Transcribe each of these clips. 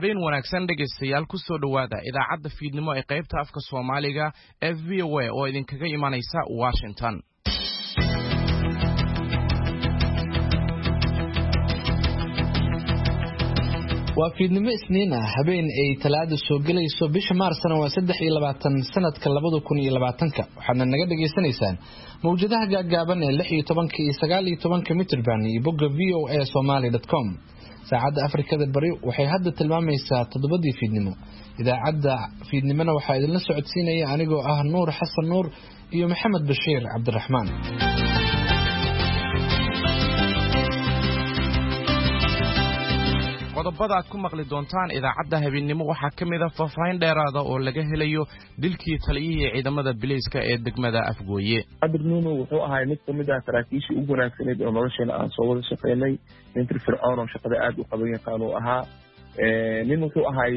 habeen wanaagsan dhegaystayaal ku soo dhawaada idaacadda fiidnimo ee qaybta afka Soomaaliga ee VOA oo idinkaga imanaysa Washington. waa fiidnimo Isniin ah habeen ay Talaado soo galayso bisha Maarsna waa 23 sanadka 2020 waxaana naga dhageysanaysaan mawjadaha gaagaaban ee 16 iyo 19 mitir baan iyo bogga voasomali.com. saacadda Afrikada Bari waxay hadda tilmaamaysaa 7 fiidnimo. idaacadda fiidnimona waxaa idinla socodsiinaya anigoo ah Nuur Xasan Nuur iyo Maxamed Bashiir Cabdiraxmaan. qodobada aad ku maqli doontaan idaacadda habeenimo waxaa ka mid ah faahfaahin dheeraada oo laga helayo dilkii taliyihii ciidamada bileyska ee degmada Afgooye. Cabdirnuuno wuxuu ahaa mid ka mid ah saraakiishii ugu wanaagsaneed oo nolosheena aan soo wada shaqeynay nin firfircoon oo shaqada aad u qaban yaqaan uu ahaa nin wuxuu ahaa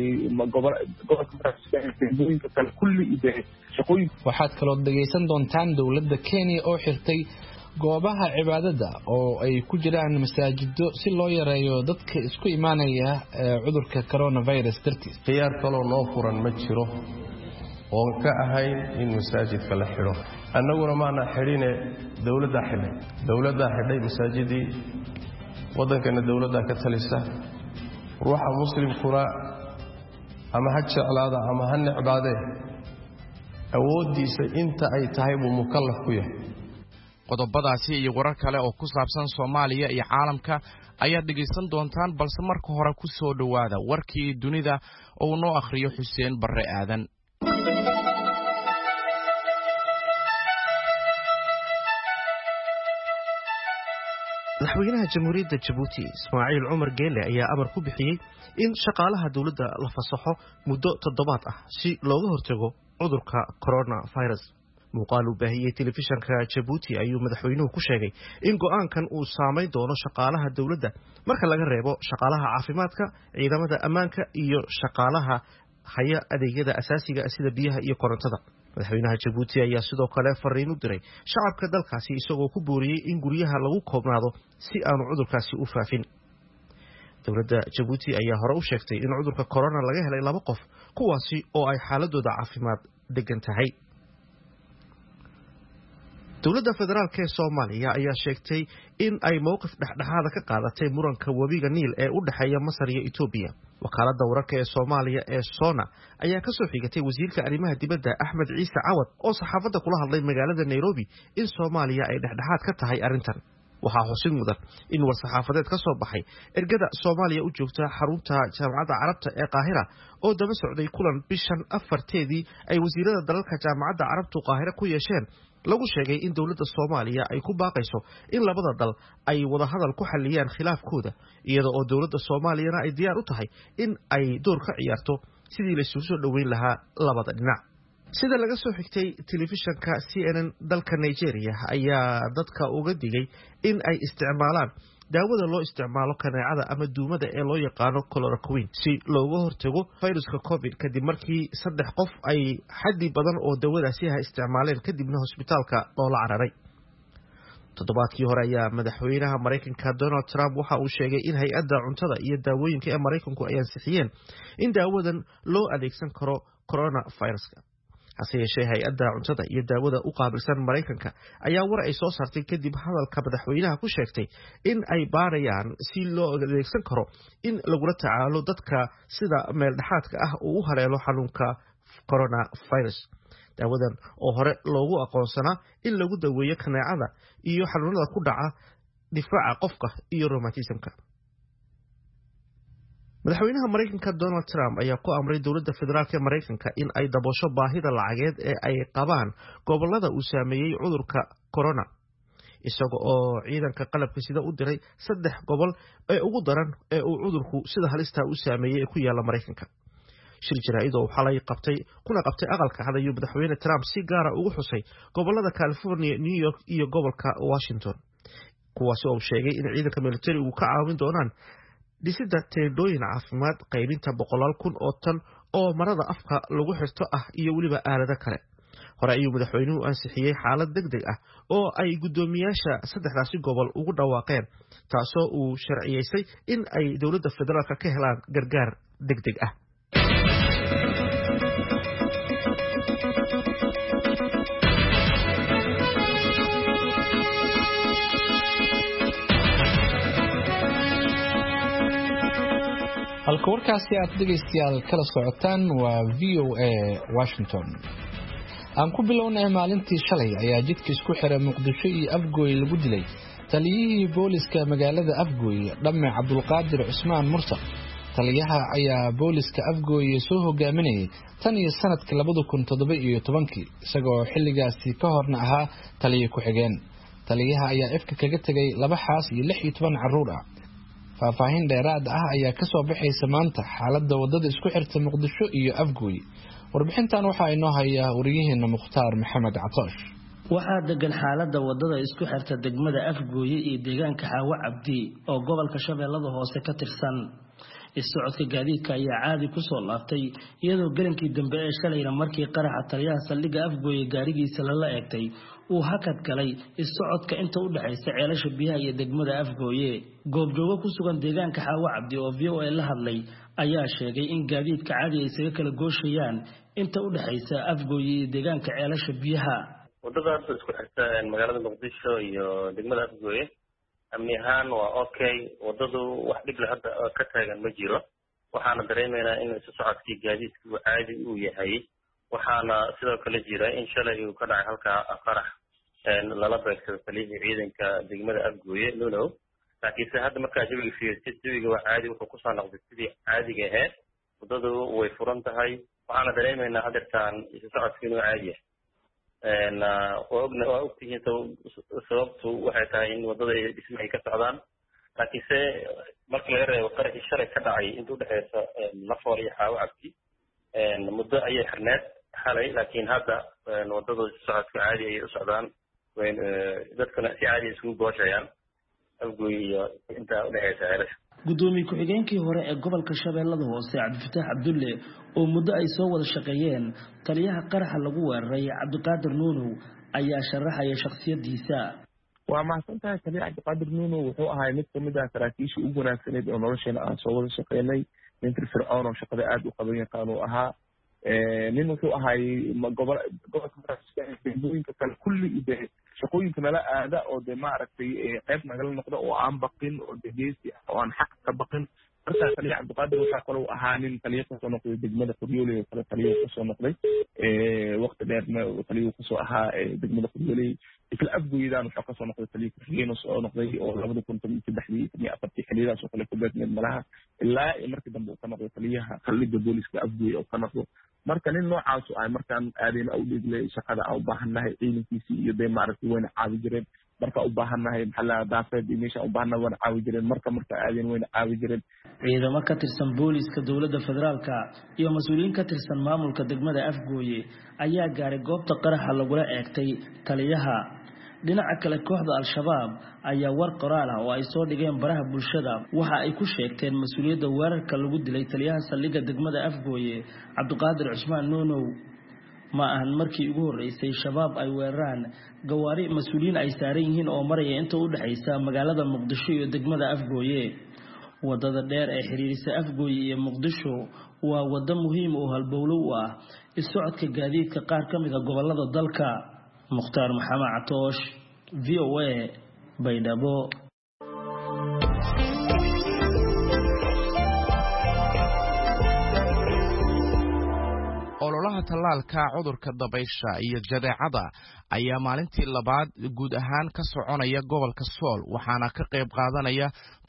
gobolka kale kulli shaqooyin. waxaad kaloo dhageysan doontaan dowladda Kenya oo xirtay goobaha cibaadada oo ay ku jiraan masaajido si loo yareeyo dadka isku imaanaya cudurka coronavirus dartiis. khiyaar kaloo noo furan ma jiro oo ka ahayn in masaajidka la xiro. annaguna maana xirine dowladda xidhay masaajidii wadankana dowladda ka talisa. ruuxa muslimkuna ama ha jeclaada ama ha necbaade awoodiisa inta ay tahay buu mukallaf ku yahay. qodobadaasi iyo warar kale oo ku saabsan Soomaaliya iyo caalamka ayaad dhageysan doontaan balse marka hore ku soo dhawaada warkii dunida oo noo akhriyo Xuseen Barre Aadan. madaxweynaha jamhuuriyadda Djibouti Ismaaciil Cumar Geele ayaa amar ku bixiyay in shaqaalaha dawladda la fasaxo muddo 7 ah si looga hortago cudurka coronavirus. muuqaal uu baahiyay telefishanka Djibouti ayuu madaxweynuhu ku sheegay in go'aankan uu saameyn doono shaqaalaha dawladda marka laga reebo shaqaalaha caafimaadka, ciidamada ammaanka iyo shaqaalaha haya adeegyada asaasiga sida biyaha iyo korontada. madaxweynaha Djibouti ayaa sidoo kale fariin u diray shacabka dalkaasi isagoo ku booriyay in guryaha lagu koobnaado si aanu cudurkaasi u faafin. dowladda Djibouti ayaa hore u sheegtay in cudurka corona laga helay 2 qof kuwaasi oo ay xaaladooda caafimaad degan tahay. dowladda federaalka ee Soomaaliya ayaa sheegtay in ay mowqif dhexdhexaad ka qaadatay muranka wabiga Niil ee u dhaxeeya Masar iyo Itoobiya. wakaaladda wararka ee Soomaaliya ee Sona ayaa ka soo xigatay wasiirka arrimaha dibadda Axmed Ciise Cawad oo saxaafadda kula hadlay magaalada Nairobi in Soomaaliya ay dhexdhexaad ka tahay arrintan. waxaa xusid mudan in war-saxaafadeed ka soo baxay ergada Soomaaliya u joogta xarunta Jaamacadda Carabta ee Qaahira oo daba socday kulan bishan 4teedii ay wasiirada dalalka Jaamacadda Carabtu Qaahira ku yeesheen lagu sheegay in dowladda Soomaaliya ay ku baaqayso in labada dal ay wada hadal ku xaliyaan khilaafkooda iyada oo dowladda Soomaaliyana ay diyaar u tahay in ay door ka ciyaarto sidii la isugu soo dhaweyn lahaa labada dhinac. sida laga soo xigtay telefishanka CNN dalka Nigeria ayaa dadka uga digay in ay isticmaalaan daawada loo isticmaalo kaneecada ama duumada ee loo yaqaano chloroquine si looga hortago fayraska COVID kadib markii 3 qof ay xaddi badan oo daawadaasi isticmaaleen kadibna hospitaalka loola cararay. toddobaadkii hore ayaa madaxweynaha Mareykanka Donald Trump waxa uu sheegay in hay'adda cuntada iyo daawooyinka ee Mareykanku ay ansixiyeen in daawadan loo adeegsan karo coronaviruska. hase yeeshee hay'adda cuntada iyo daawada u qaabilsan Mareykanka ayaa war ay soo saartay kadib hadalka madaxweynaha ku sheegtay in ay baarayaan si loo adeegsan karo in lagula tacaalo dadka sida meel dhaxaadka ah uu u haleelo xanuunka coronavirus. daawadan oo hore loogu aqoonsanaa in lagu daweeyo kaneecada iyo xanuunada ku dhaca difaaca qofka iyo rheumatismka. madaxweynaha Mareykanka Donald Trump ayaa ku amray dowladda federaalka ee Mareykanka in ay daboosho baahida lacageed ee ay qabaan gobolada uu saameeyay cudurka corona isaga oo ciidanka qalabka sida u diray 3 gobol ee ugu daran ee uu cudurku sida halista u saameeyay ku yaala Mareykanka. shir jaraa'id oo xalay qabtay aqalka cad ayuu madaxweyne Trump si gaar ah ugu xusay gobolada California, New York iyo gobolka Washington kuwaas oo sheegay in ciidanka militariga ka caawin doonaan dhisida teendooyin caafimaad, qaybinta 100,000 oo tan oo marada afka lagu xirto ah iyo waliba aalada kale. hore ayuu madaxweynuhu ansixiyay xaalad degdeg ah oo ay gudoomiyaasha 3daasi gobol ugu dhawaaqeen taasoo uu sharciyeysay in ay dawladda federaalka ka helaan gargaar degdeg ah. halka warkaasi aad dhegeystayaal kala socotaan waa VOA Washington. aan ku bilownay maalintii shalay ayaa jidka isku xiray Muqdisho iyo Afgooy lagu dilay taliyihii booliska magaalada Afgooy Dhamme Cabdulqaadir Cusmaan Mursa. taliyaha ayaa booliska Afgooy soo hogaaminayay tan iyo sanadkii 2017 isagoo xilligaasi ka horna ahaa taliye ku xigeen. taliyaha ayaa ifka kaga tagay 2 xaas iyo 16 caruur ah. faahfaahin dheeraad ah ayaa ka soo baxaysa maanta xaaladda wadada isku xirta Muqdisho iyo Afgooy. warbixintan waxa ay noo hayaa wariyaheena Mukhtaar Maxamed Catoosh. waxaa degan xaaladda wadada isku xirta degmada Afgooy iyo deegaanka Xaawo Cabdi oo gobolka Shabeellada Hoose ka tirsan. isocodka gaadiidka ayaa caadi ku soo laabtay iyadoo galankii dambe ee shalayna markii qaraxa taliyaha saldhigga Afgooy gaarigiisa la eegtay uu hakad galay isocodka inta u dhaxaysa ceelasha biyaha iyo degmada Afgooy. goobjooga ku sugan deegaanka Xaawo Cabdi oo VOA la hadlay ayaa sheegay in gaadiidka caadi ay isaga kala gooshayaan inta u dhaxaysa Afgooy iyo deegaanka ceelasha biyaha. wadadaas isku xirta magaalada Muqdisho iyo degmada Afgooy amni ahaan waa okay. wadadu wax dhib leh hadda ka taagan ma jiro. waxaana dareemaynaa in isu socodkii gaadiidku caadi uu yahay. waxaana sidoo kale jira in shalay uu ka dhacay halka qarax lala beegsaday taliyihii ciidanka degmada Afgooy Nuno. laakiinse hadda markaa jawiga fiirsid jawiga waa caadi, wuxuu ku soo noqday sidii caadiga ahayd. wadadu way furan tahay. waxaana dareemaynaa hadeertaan isu socodkii inuu caadi yahay. waa ogtihiin sababtu waxay tahay in wadada dhisme ay ka socdaan. laakiinse markii laga reebo qaraxii shalay ka dhacay inta udhexeysa Lafool iyo Xaawo Cabdi muddo ayay xirneed xalay, laakiin hadda wadada socodka caadi ayay u socdaan. dadkana si caadi isugu gooshayaan Afgooy iyo inta udhexeysa ceelasha. gudoomiye ku-xigeenkii hore ee gobolka Shabeellada Hoose Cabdifataax Cabdulle oo muddo ay soo wada shaqeeyeen taliyaha qaraxa lagu weeraray Cabdiqaadir Nuunow ayaa sharaxaya shakhsiyadiisa. waa mahadsantahay taliyaha Cabdiqaadir Nuunow wuxuu ahaa mid kamid ah saraakiishii ugu wanaagsaneed oo nolosheena aan soo wada shaqeynay. nin firfircoon oo shaqada aad u qaban yaqaan uu ahaa. nin wuxuu ahay gobolka degmooyinka kale kulli iyo shaqooyinka nala aada oo de maaragtay qayb nagala noqda oo aan baqin oo degeysi oo aan xaq ka baqin. markaa taliya Cabdiqaadir waxaa kaloo ahaa nin taliya kasoo noqday degmada Qoryooley oo kale taliya kasoo noqday. waqti dheerna taliya kasoo ahaa degmada Qoryooley. isla Afgooydaan waxaa kasoo noqday taliya ku-xigeen soo noqday oo 2013 xillidaas oo kale ku beegneed malaha ilaa markii dambe uu ka noqday taliyaha saldhigga booliska Afgooy oo ka noqdo. marka nin noocaas ay markaan aadayna u dhiglay shaqada aan u baahannahay ciidankiisii iyo de maaragtay wayna caawi jireen. marka u baahannahay maxaa daafeed iyo meesha u baahannahay wayna caawi jireen. marka aadeen wayna caawi jireen. ciidamo ka tirsan booliska dowladda federaalka iyo mas'uuliyiin ka tirsan maamulka degmada Afgooy ayaa gaaray goobta qaraxa lagula eegtay taliyaha. dhinaca kale kooxda Al-Shabaab ayaa war qoraal ah oo ay soo dhigeen baraha bulshada waxa ay ku sheegteen mas'uuliyadda weerarka lagu dilay taliyaha saldhigga degmada Afgooy Cabdiqaadir Cusmaan Nuunow. ma ahan markii ugu horeysay shabaab ay weeraraan gawaari mas'uuliyiin ay saaran yihiin oo maraya inta u dhaxaysa magaalada Muqdisho iyo degmada Afgooy. wadada dheer ee xiriirisa Afgooy iyo Muqdisho waa wada muhiim oo halbowlo u ah isocodka gaadiidka qaar ka mid ah gobolada dalka. Mukhtaar Maxamed Catoosh, VOA, Baydhabo. ololaha tallaalka cudurka dabaysha iyo jadeecada ayaa maalintii labaad guud ahaan ka soconaya gobolka Sool, waxaana ka qayb qaadanaya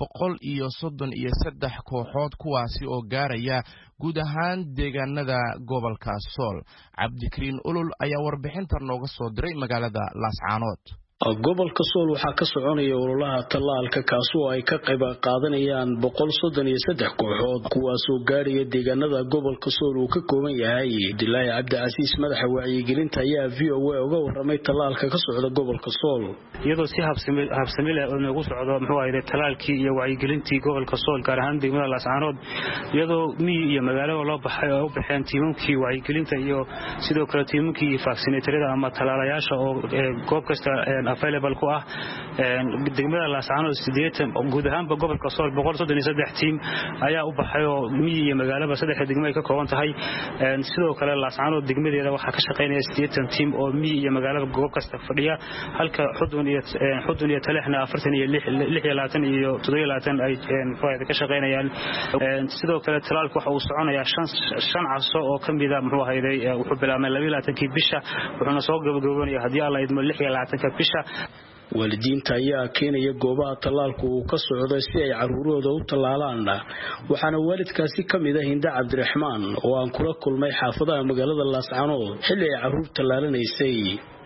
133 kooxood kuwaasi oo gaaraya guud ahaan deegaanada gobolka Sool. Cabdikariin Ulul ayaa warbixinta nooga soo diray magaalada Laascaanood. gobolka Sool waxaa ka soconaya ololaha tallaalka kaasoo ay ka qayb qaadanayaan 133 kooxood kuwaasoo gaaraya deegaanada gobolka Sool uu ka kooban yahay. Abdullaahi Cabdicasiis madaxa wacyigelinta ayaa VOA uga waramay tallaalka ka socda gobolka Sool. iyadoo si habsami leh oo nagu socdo muxuu ahayd tallaalkii iyo wacyigelintii gobolka Sool gaar ahaan degmada Laascaanood, iyadoo miyi iyo magaalo loo baxay oo u baxeen tiimamkii wacyigelinta iyo sidoo kale tiimamkii vaccinatorada ama tallaalayaasha oo goob kasta available ku ah degmada Laascaanood 80 guud ahaanba gobolka Sool 133 team ayaa u baxay oo miyi iyo magaalaba saddex degmo ay ka kooban tahay sidoo kale Laascaanood degmadeeda waxa ka shaqeynaya 80 team oo miyi iyo magaalaba goob kasta fadhiya halka xudun iyo talixna 46 iyo 27 ay faa'iido ka shaqeynayaan sidoo kale talaalku waxa uu soconayaa 5 caso oo kamida muxuu hayday wuxuu bilaabmay 22 bisha wuxuuna soo gabagaboonaya hadii alla idmo 26 bisha waalidiinta ayaa keenaya goobaha talaalku uu ka socdo si ay caruurooda u talaalaan waxaana waalidkaasi kamid ah Hinda Cabdiraxmaan oo aan kula kulmay xaafadaha magaalada Laascaanood xilli ay caruur talaalaneysay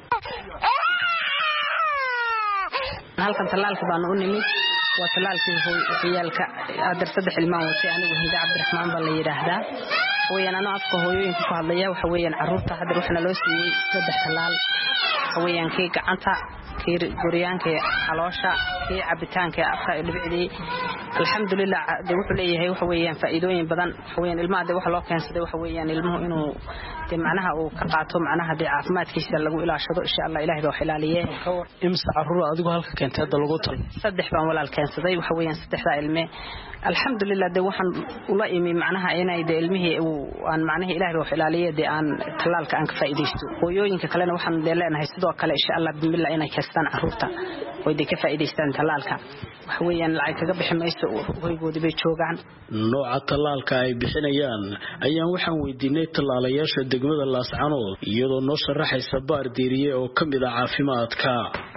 halkan talaalka baan u nimid waa talaalkii hooyalka adar saddex ilmaan wati anigu Hinda Cabdiraxmaan baa la yiraahdaa ويانا أفكه هويين كفاضية وحويين عروضة هذا روحنا لو سي صدح حلال حويين كي قعنتا كي قريان كي حلوشة كي عبتان كي أفكا اللي بعدي الحمد لله دي وحليه هي وحويين فائدوين بدن حويين الماء دي وحلو كان سدي وحويين المه إنه دي معناها وكقعتهم معناها دي عافمات كيس لقوا إلى شضو إن شاء الله إلهي ذو حلاليه إمس عروضة أدوها هالك كانت هذا لغوطل صدح بان ولا الكان سدي وحويين صدح ذا الماء الحمد لله دي وحن والله إمي معناها أنا دي علمه وأن معناه إله روح العالية دي أن تلالك أنك فائديستو ويوينك كلنا وحن دي لنا هيسدوا كلا إن شاء الله بسم الله أنا كستان عروتا ويدي كفائديستان تلالك وحويا العيك قبح ما يسوي ويقول بيتشوقعن نوع تلالك أي بحنيان أيام وحن ويديني تلالياش الدقمة Laascaanood iyadoo noo sharaxay sabaar diiriye oo kamid ah caafimaadka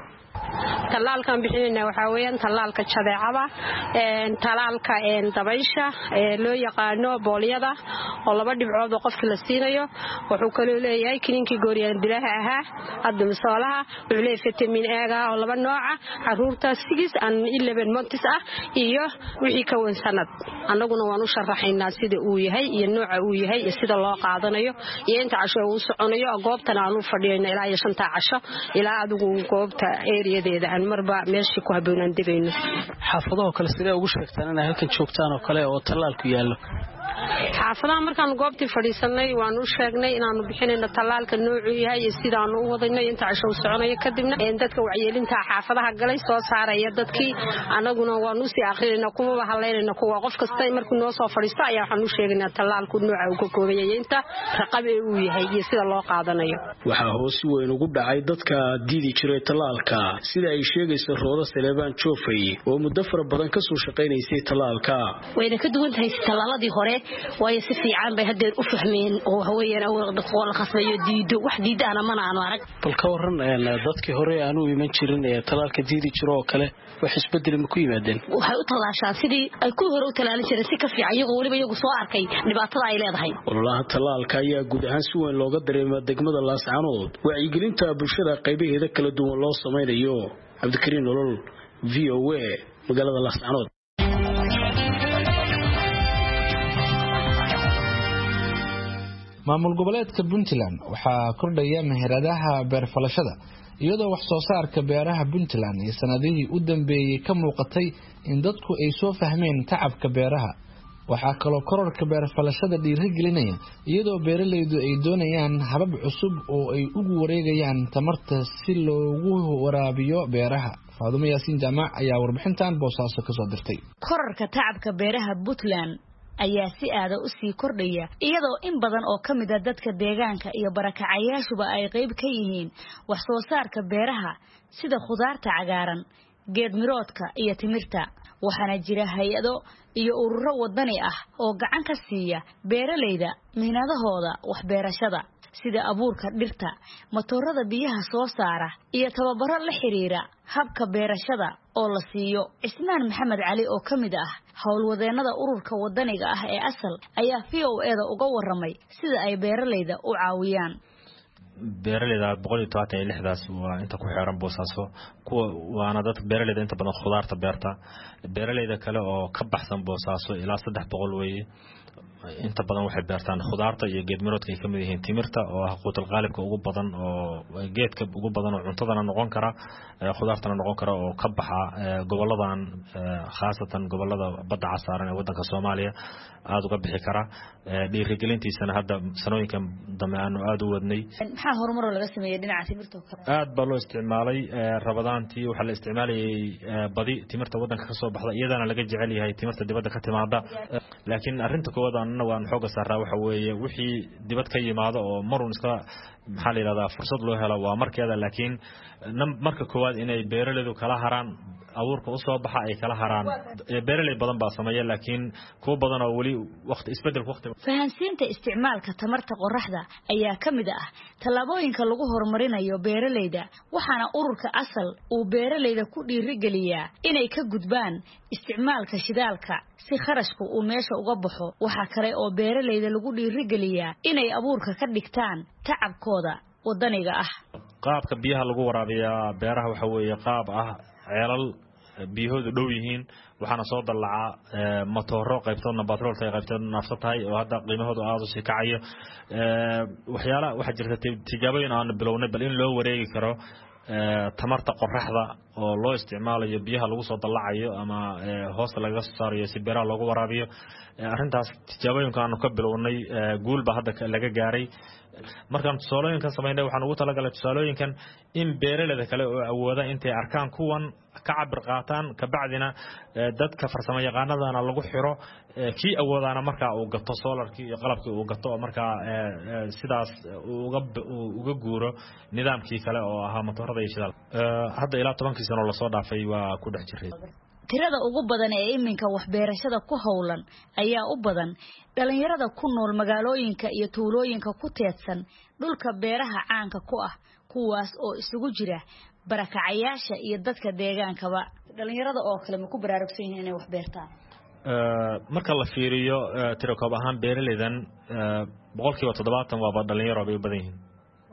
talaalkan bixinayna waxa weeyaan talaalka jadeecada talaalka dabaysha loo yaqaano booliyada oo laba dhibcood oo qofka la siinayo wuxuu kale leeyahay kininkii gooriyaan dilaha ahaa hadda misaalaha wuxuu leeyahay vitamin A oo laba nooc ah caruurta 6 and 11 months ah iyo wixii ka weyn sanad annaguna waan u sharaxaynaa sida uu yahay iyo nooca uu yahay iyo sida loo qaadanayo iyo inta casho uu soconayo goobtan aan u fadhiyayna ilaa 5 casho ilaa adigu goobta area aan marba meeshii ku haboonaan degayno xaafadaha kale sidee ugu sheegtaan inay halkan joogtaan oo kale oo talaalku yaalo xaafadaha markaan goobtii fadhiisanay waan u sheegnay inaanu bixinayno talaalka noocu yahay iyo sidaan u wadayno inta casho soconayo kadibna dadka wacyigelinta xaafadaha galay soo saaraya dadkii anaguna waan u sii aqrinayna kuma haleynayna kuwa qof kasta markuu noo soo fadhiisto ayaa waxaan u sheegnaa talaalku nooca uu ka kooban yahay inta raqab uu yahay iyo sida loo qaadanayo waxa hoos weyn ugu dhacay dadka diidi jiray talaalka sida ay sheegayso Rooda Saleebaan Joofay oo muddo fara badan ka soo shaqeynaysay talaalka wayna ka duwan tahay talaaladii hore way si fiican bay hadda u fahmeen oo haweenay oo dhaqool khasbayo diido wax diidana mana aan arag bal ka waran dadkii hore aanu iman jirin ee talaalka diidi jiro oo kale wax isbedel ma ku yimaadeen waxay u talaashaan sidii ay ku hore u talaalin jireen si ka fiican iyagu waliba iyagu soo arkay dhibaatada ay leedahay wallahi talaalka ayaa guud ahaan si weyn looga dareemaa degmada Laascaanood wacyigelinta bulshada qaybaheeda kala duwan loo sameeyo Cabdikariin Nolol VOA magaalada Laascaanood maamul goboleedka Puntland waxaa kordhaya meheradaha beerfalashada iyadoo wax soo saarka beeraha Puntland ee sanadihii u dambeeyay ka muuqatay in dadku ay soo fahmeen tacabka beeraha waxaa kaloo kororka beerfalashada dhiirigelinaya iyadoo beeralaydu ay doonayaan habab cusub oo ay ugu wareegayaan tamarta si loogu waraabiyo beeraha Faadumo Yaasiin Jaamac ayaa warbixintan Boosaaso ka soo dirtay kororka tacabka beeraha Puntland ayaa si aad u sii kordhaya iyadoo in badan oo kamid ah dadka deegaanka iyo barakacayaashuba ay qayb ka yihiin wax soo saarka beeraha sida khudaarta cagaaran geed miroodka iyo timirta waxaana jira hay'ado iyo ururo wadani ah oo gacan ka siiya beeralayda mihnadahooda wax beerashada sida abuurka dhirta matoorada biyaha soo saara iyo tababaro la xiriira habka beerashada oo la siiyo Ismaan Maxamed Cali oo kamid ah hawlwadeenada ururka wadaniga ah ee asal ayaa VOA-da uga waramay sida ay beeralayda u caawiyaan beeralayda 126daas waa inta ku xeeran Boosaaso kuwa waana dad beeralayda inta badan khudaarta beerta beeralayda kale oo ka baxsan Boosaaso ilaa 300 weeye inta badan waxay beertaan khudaarta iyo geedmiroodka ay kamid yihiin timirta oo ah quutal qaalibka ugu badan oo geedka ugu badan oo cuntadana noqon kara khudaartana noqon kara oo ka baxa goboladan khaasatan gobolada badda casaaran ee wadanka Soomaaliya aad uga bixi kara dhiirigelintiisana hadda sanooyinkan dambe aanu aad u wadnay maxaa horumar laga sameeyay dhinaca timirta aad baa loo isticmaalay rabadaantii waxa la isticmaalayay badi timirta wadanka ka soo baxda iyadana laga jecel yahay timirta dibadda ka timaada laakiin arinta koowaad aan waan xooga saaraa waxa weeye wixii dibad ka yimaado oo marun iska maxaa la yiraahdaa fursad loo helo waa markeeda laakiin marka koowaad inay beeraleydu kala haraan abuurka u soo baxa ay kala haraan beeraley badan baa sameeya laakiin kuwa badan oo wali waqti isbedel waqti fahansiinta isticmaalka tamarta qorraxda ayaa kamid ah talaabooyinka lagu horumarinayo beeraleyda waxaana ururka asal uu beeraleyda ku dhiirigeliyaa inay ka gudbaan isticmaalka shidaalka si kharashku uu meesha uga baxo waxa kale oo beeraleyda lagu dhiirigeliyaa inay abuurka ka dhigtaan tacabkooda wadaniga ah qaabka biyaha lagu waraabiyaa beeraha waxa weeye qaab ah ceelal biyahoodu dhow yihiin waxaana soo dalaca matooro qaybtoodna batroolka ay qaybtoodna nafta tahay oo hadda qiimahoodu aad u sii kacayo waxyaalaha waxa jirta tijaabooyin aan bilownay bal in loo wareegi karo tamarta qorraxda oo loo isticmaalayo biyaha lagu soo dalacayo ama hoosta laga soo saarayo si beeraha loogu waraabiyo arintaas tijaabooyinka aanu ka bilownay guulba hadda laga gaaray markaan tusaalooyinkan sameynay waxaan ugu talagalay tusaalooyinkan in beeraleyda kale oo awooda intay arkaan kuwan ka cabir qaataan ka bacdina dadka farsamo yaqaanadana lagu xiro kii awoodana marka uu gato solarkii iyo qalabkii uu gato marka sidaas uga guuro nidaamkii kale oo ahaa matoorada iyo shidaal hadda ilaa 10 sano la soo dhaafay waa ku dhex jiray tirada ugu badan ee iminka wax beerashada ku howlan ayaa u badan dhalinyarada ku nool magaalooyinka iyo tuulooyinka ku teedsan dhulka beeraha caanka ku ah kuwaas oo isugu jira barakacayaasha iyo dadka deegaankaba dhalinyarada oo kale ma ku baraarugsan yihiin inay wax beertaan marka la fiiriyo tiro koob ahaan beeraleydan 70% waa dhalinyaro bay u badan yihiin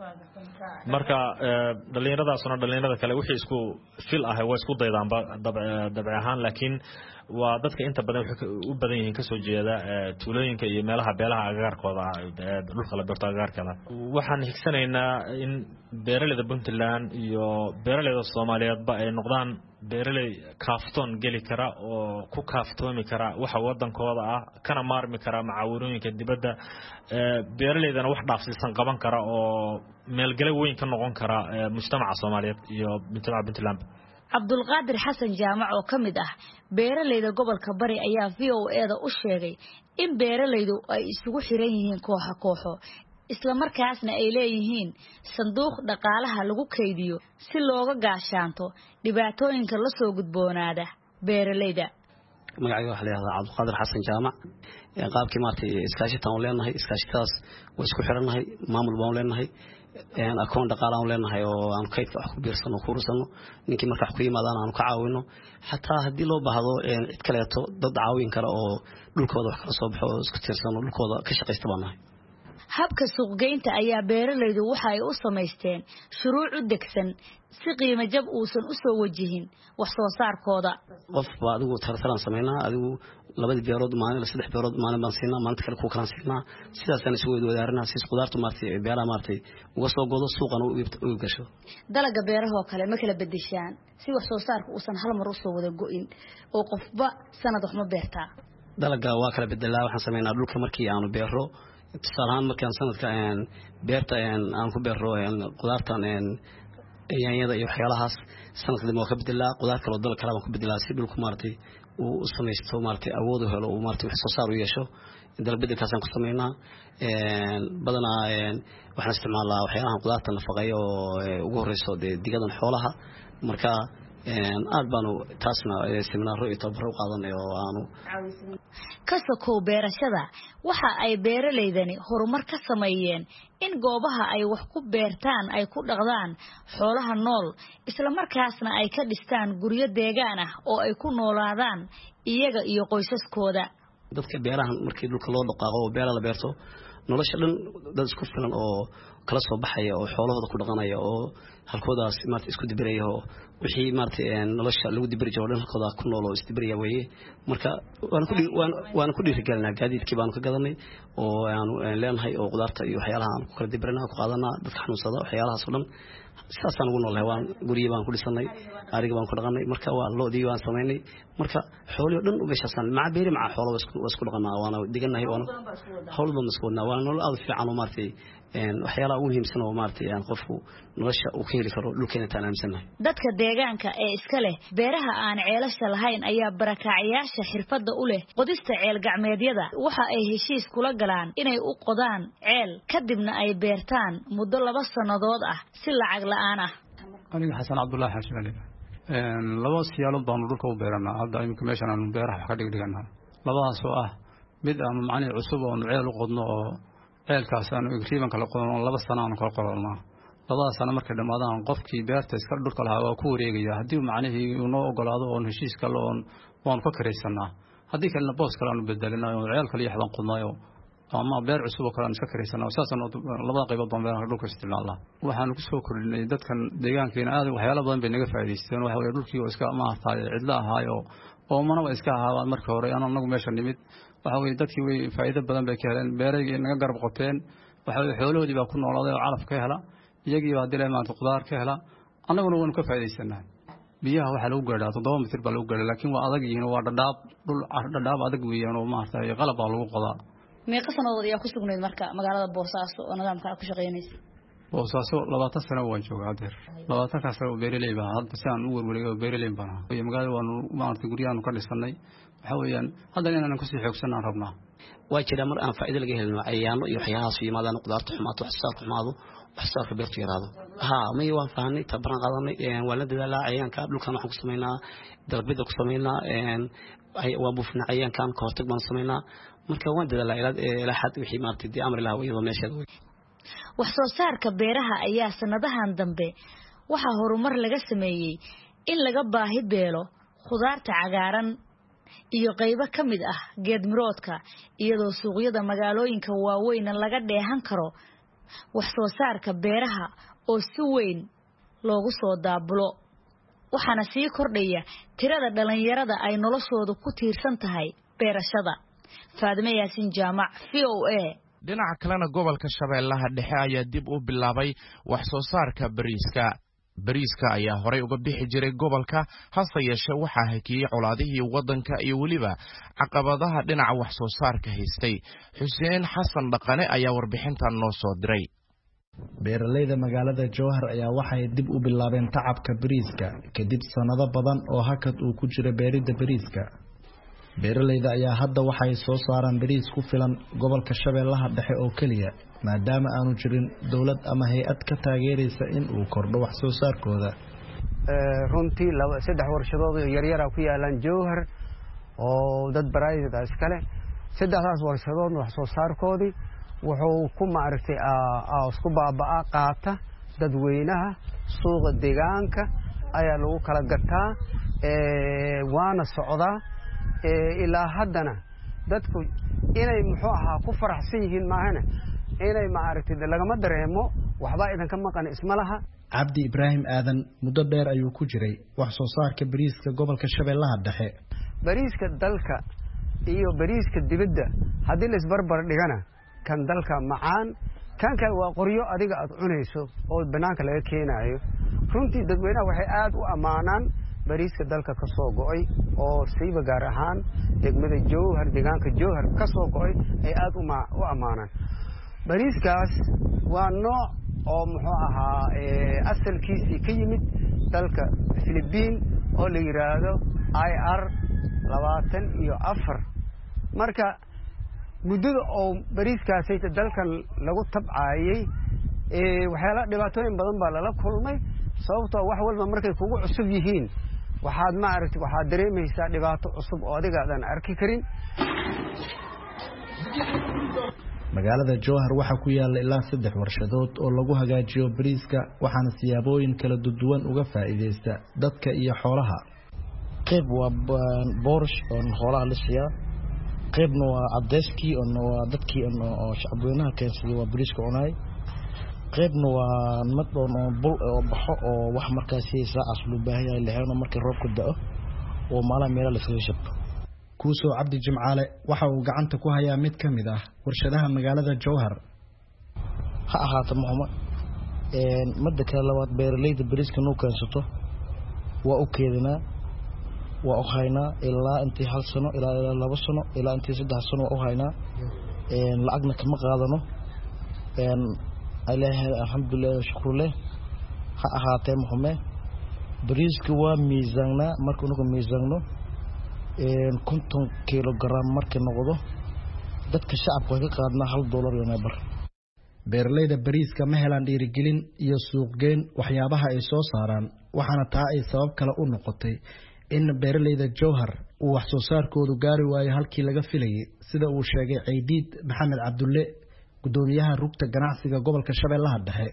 marka dhalinyaradaasuna dhalinyarada kale wixii isku fil ah way isku daydaan dabci ahaan laakiin waa dadka inta badan u badan yihiin ka soo jeeda tuulooyinka iyo meelaha beelaha agagaarkooda dhulka la beerto agagaarkooda waxaan higsanaynaa in beeraleyda Puntland iyo beeraleyda Soomaaliyeedba ay noqdaan beeraley kaaftoon geli kara oo ku kaaftoomi kara waxa wadankooda ah kana maarmi kara macaawinooyinka dibadda beeraleydana wax dhaafsiisan qaban kara oo meelgale weyn ka noqon kara mujtamaca Soomaaliyeed iyo mujtamaca Puntland Abdulqaadir Xasan Jaamac oo kamid ah beeraleyda gobolka Bari ayaa VOA-da u sheegay in beeraleydu ay isugu xiran yihiin kooxo isla markaasna ay leeyihiin sanduuq dhaqaalaha lagu kaydiyo si looga gaashaanto dhibaatooyinka la soo gudboonaada beeraleyda magacayga waxa la yiraahdaa Abdulqaadir Xasan Jaamac qaabkii maartay iskaashitaan u leenahay iskaashitaas way isku xirannahay maamul baan leenahay akoon dhaqaalaha aan leenahay oo aan kaydka wax ku biirsano ku rusano ninkii marka wax ku yimaadaan aan ka caawino xataa hadii loo baahdo cid kaleeto dad caawin kara oo dhulkooda wax kala soo baxo oo isku tiirsano dhulkooda ka shaqeysta baanahay habka suuqgeynta ayaa beeraleydu waxa ay u sameysteen shuruuc u degsan si qiimo jab uusan u soo wajihin wax soo saarkooda qof baa adigu tartaran sameynaa adigu labada beerood maalin la saddex beerood maalin baan siinaa maalinta kale ku kala siinaa sidaas aan isku wadaarinaa si qudaartu maartay beeraha maartay uga soo godo suuqana u gasho dalaga beeraha kale ma kala bedeshaan si wax soo saarku uusan hal mar u soo wada go'in oo qofba sanad wax ma beertaa dalaga waa kala bedelaa waxaan sameynaa dhulka markii aanu beero تصالحان مركان سنة كأن بيرتا أن كبروا قدرتان yaanyada iyo waxyaalahaas sanadkii ma ka beddelaa qudaar kale oo dal kale ma ka beddelaa si dhulku maartay uu sameeysto maartay awood u helo uu maartay wax soo saar u yeesho dal beddelkaas aan ku sameeynaa badanaa waxaan isticmaalaa waxyaalaha qudaarta nafaqeeyo oo ugu horeyso digadan xoolaha marka aad baanu taasna seminaaro iyo tababaro qaadanay oo aanu kasoo beerashada waxa ay beeraleydani horumar ka sameeyeen in goobaha ay wax ku beertaan ay ku dhaqdaan xoolaha nool isla markaasna ay ka dhistaan guryo deegaan ah oo ay ku noolaadaan iyaga iyo qoysaskooda dadka beerahan markii dhulka loo dhaqaaqo oo beera la beerto nolosha dhan dad isku filan oo kala soo baxaya oo xoolahooda ku dhaqanaya oo halkoodaas maartay isku dibiraya oo wixii maartay nolosha lagu dibiri jiro dhan halkooda ku nool oo isdibiraya weeye marka waan ku dhiirigelinaa gaadiidkii baan ka gadanay oo aan leenahay oo qudaarta iyo waxyaalaha aan ku kala dibirnaa ku qaadanaa dadka xanuunsada waxyaalahaas oo dhan sidaasaan ugu noolahay waan guriga baan ku dhisanay ariga baan ku dhaqanay marka waa loodii waan sameynay marka xoolo dhan u meeshaasan ma beeri ma xoolo isku dhaqanaa waana diganahay waana hawl badan isku wadnaa waana nolol aad fiican oo maartay waxyaalaha ugu muhiimsan oo maartay qofku nolosha uu ka heli karo dhulkeena taan aaminsanahay dadka deegaanka ee iska leh beeraha aan ceelasha lahayn ayaa barakaacayaasha xirfadda u leh qodista ceel gacmeedyada waxa ay heshiis kula galaan inay u qodaan ceel kadibna ay beertaan muddo 2 sanadood ah si lacag la'aan ah aniga xasan cabdullaahi xashali laba siyaalood baan dhulka u beeranaa hadda imika meeshan aan beeraha wax ka dhigdhiganaa labadaas oo ah mid aan macnaheedu cusub oo ceel u qodno oo ceelkaas aan agreement kala qodno 2 sano aan kala qodnaa 2 sano markay dhamaadaan qofkii beerta iska dhulka lahaa waa ku wareegaya hadii macnaheedu uu noo ogolaado oo heshiis kale oo ka kareysanaa hadii kalena boos kale aan bedelinayo ceel kale yaxdan qodnayo ama beer cusub oo kale aan iska kareysanaa saasan labada qaybood baan beeraha dhulka isticmaalnaa waxaan ku soo kordhinay dadkan deegaankeena aad waxyaalo badan bay naga faa'iideysteen waxa weeye dhulkii oo iska maartay cidla ahaayo oo manaba iska ahaabaan markii hore anagu meesha nimid waxa weeye dadkii way faa'iido badan bay ka heleen beerayga naga garab qoteen waxa weeye xoolahoodii baa ku noolaaday oo calaf ka hela iyagii baa dilay maanta qudaar ka hela annaguna waan ka faa'iideysanaa biyaha waxa lagu gaadhaa 7 mitir baa lagu gaadhaa laakiin waa adag yihiin waa dhadhaab adag weeyaan oo maartay qalab baa lagu qodaa meeqa sanadood ayaa ku sugnayd marka magaalada Boosaaso oo nidaamka ku shaqeynaysa Boosaaso 20 sano waan joogaa hadeer 20 ka sano beeraley baan hadda saan u warwareegay beeraley baan ahay magaalada waan maartay guriyaan ka dhisanay waxa weeyaan hadda inaan ku sii xoogsanaan rabnaa waa jira mar aan faa'iido laga helno ayaano iyo waxyaalahaas yimaadaan qudaarta xumaato wax soo xumaado wax soo beerta yaraado may waan fahanay tabaran qaadanay wala dadaalaa ayaanka dhulkan waxaan ku sameynaa dalbida ku sameynaa waa buufna ayaankan ka hortag baan sameynaa marka waan dadaalaa ilaa xad wixii maartay amar ilaah iyo meesha wax soo saarka beeraha ayaa sanadahan dambe waxa horumar laga sameeyay in laga baahi beelo khudaarta cagaaran iyo qaybo kamid ah geed miroodka iyadoo suuqyada magaalooyinka waaweyn laga dheehan karo wax soo saarka beeraha oo si weyn loogu soo daabulo waxaana sii kordhaya tirada dhalinyarada ay noloshooda ku tiirsan tahay beerashada Faadime Yaasin Jaamac VOA dhinaca kalena gobolka Shabeellaha Dhexe ayaa dib u bilaabay wax soo saarka bariiska ayaa horey uga bixi jiray gobolka hase yeeshee waxaa hakiyay colaadihii wadanka iyo waliba caqabadaha dhinaca wax soo saarka haystay Xuseen Xasan Dhaqane ayaa warbixintan noo soo diray beeralayda magaalada Jowhar ayaa waxay dib u bilaabeen tacabka bariiska kadib sanado badan oo hakad uu ku jira beeridda bariiska beeralayda ayaa hadda waxay soo saaraan bariis ku filan gobolka Shabeellaha Dhexe oo kaliya maadaama aanu jirin dawlad ama hay'ad ka taageeraysa in uu kordho wax soo saarkooda runtii 3 warshadood oo yaryar ah ku yaalan Jowhar oo dad baraayada iska leh 3daas warshadood wax soo saarkoodii wuxuu ku maartay isku baabaa qaata dadweynaha suuqa deegaanka ayaa lagu kala gataa waana socdaa ilaa haddana dadku inay muxuu ahaa ku faraxsan yihiin maahane inay maartay lagama dareemo waxba idan ka maqan ismalaha Cabdi Ibrahim Aadan muddo dheer ayuu ku jiray wax soo saarka bariiska gobolka Shabeellaha Dhexe bariiska dalka iyo bariiska dibadda hadii la isbarbar dhigana kan dalka macaan kan kale waa qoryo adiga aad cunayso oo banaanka laga keenayo runtii dadweynaha waxay aad u amaanaan bariiska dalka ka soo go'ay oo siiba gaar ahaan degmada Jowhar deegaanka Jowhar ka soo go'ay ay aad u amaanaan bariiskaas waa nooc oo muxuu ahaa asalkiisii ka yimid dalka Filibiin oo la yiraahdo IR 24 marka muddada oo bariiskaas ay dalkan lagu tabcaayay waxyaalo dhibaatooyin badan baa lala kulmay sababtoo wax walba markay kugu cusub yihiin waxaad ma aragtay waxaad dareemaysaa dhibaato cusub oo adiga aan arki karin magaalada Jowhar waxa ku yaala ilaa 3 warshadood oo lagu hagaajiyo bariiska waxaana siyaabooyin kala duwan uga faa'iideysta dadka iyo xoolaha qayb waa boorsh oo xoolaha la siiyaa qaybna waa cadeyskii oo dadkii oo shacabweynaha keensaday waa bariiska cunay qaybna waa mid oo bul oo baxo oo wax markaasi saacaas loo baahan yahay leexna markii roobku da'o oo maala meel la soo shabto Kuuso Cabdi Jimcaale waxa uu gacanta ku hayaa mid ka mid ah warshadaha magaalada Jowhar ha ahaato muxuma madda kale labaad beeralayda bariiska noo keensato waa u keedinaa waa u haynaa ilaa intii 1 sano ilaa 2 sano ilaa intii 3 sano waa u haynaa lacagna kama qaadano ilaahay alxamdulillah shukr leh ha ahaatee muxume bariiska waa miisaanna markuu nagu miisaanno 50 kilogram markii noqdo dadka shacabka way ka qaadnaa $1 iyo bar beeralayda bariiska ma helaan dhiirigelin iyo suuqgeyn waxyaabaha ay soo saaraan waxaana taa ay sabab kale u noqotay in beeralayda Jowhar uu wax soo saarkoodu gaari waayo halkii laga filayay sida uu sheegay Ciidiid Maxamed Cabdulle gudoomiyaha rugta ganacsiga gobolka Shabeellaha Dhexe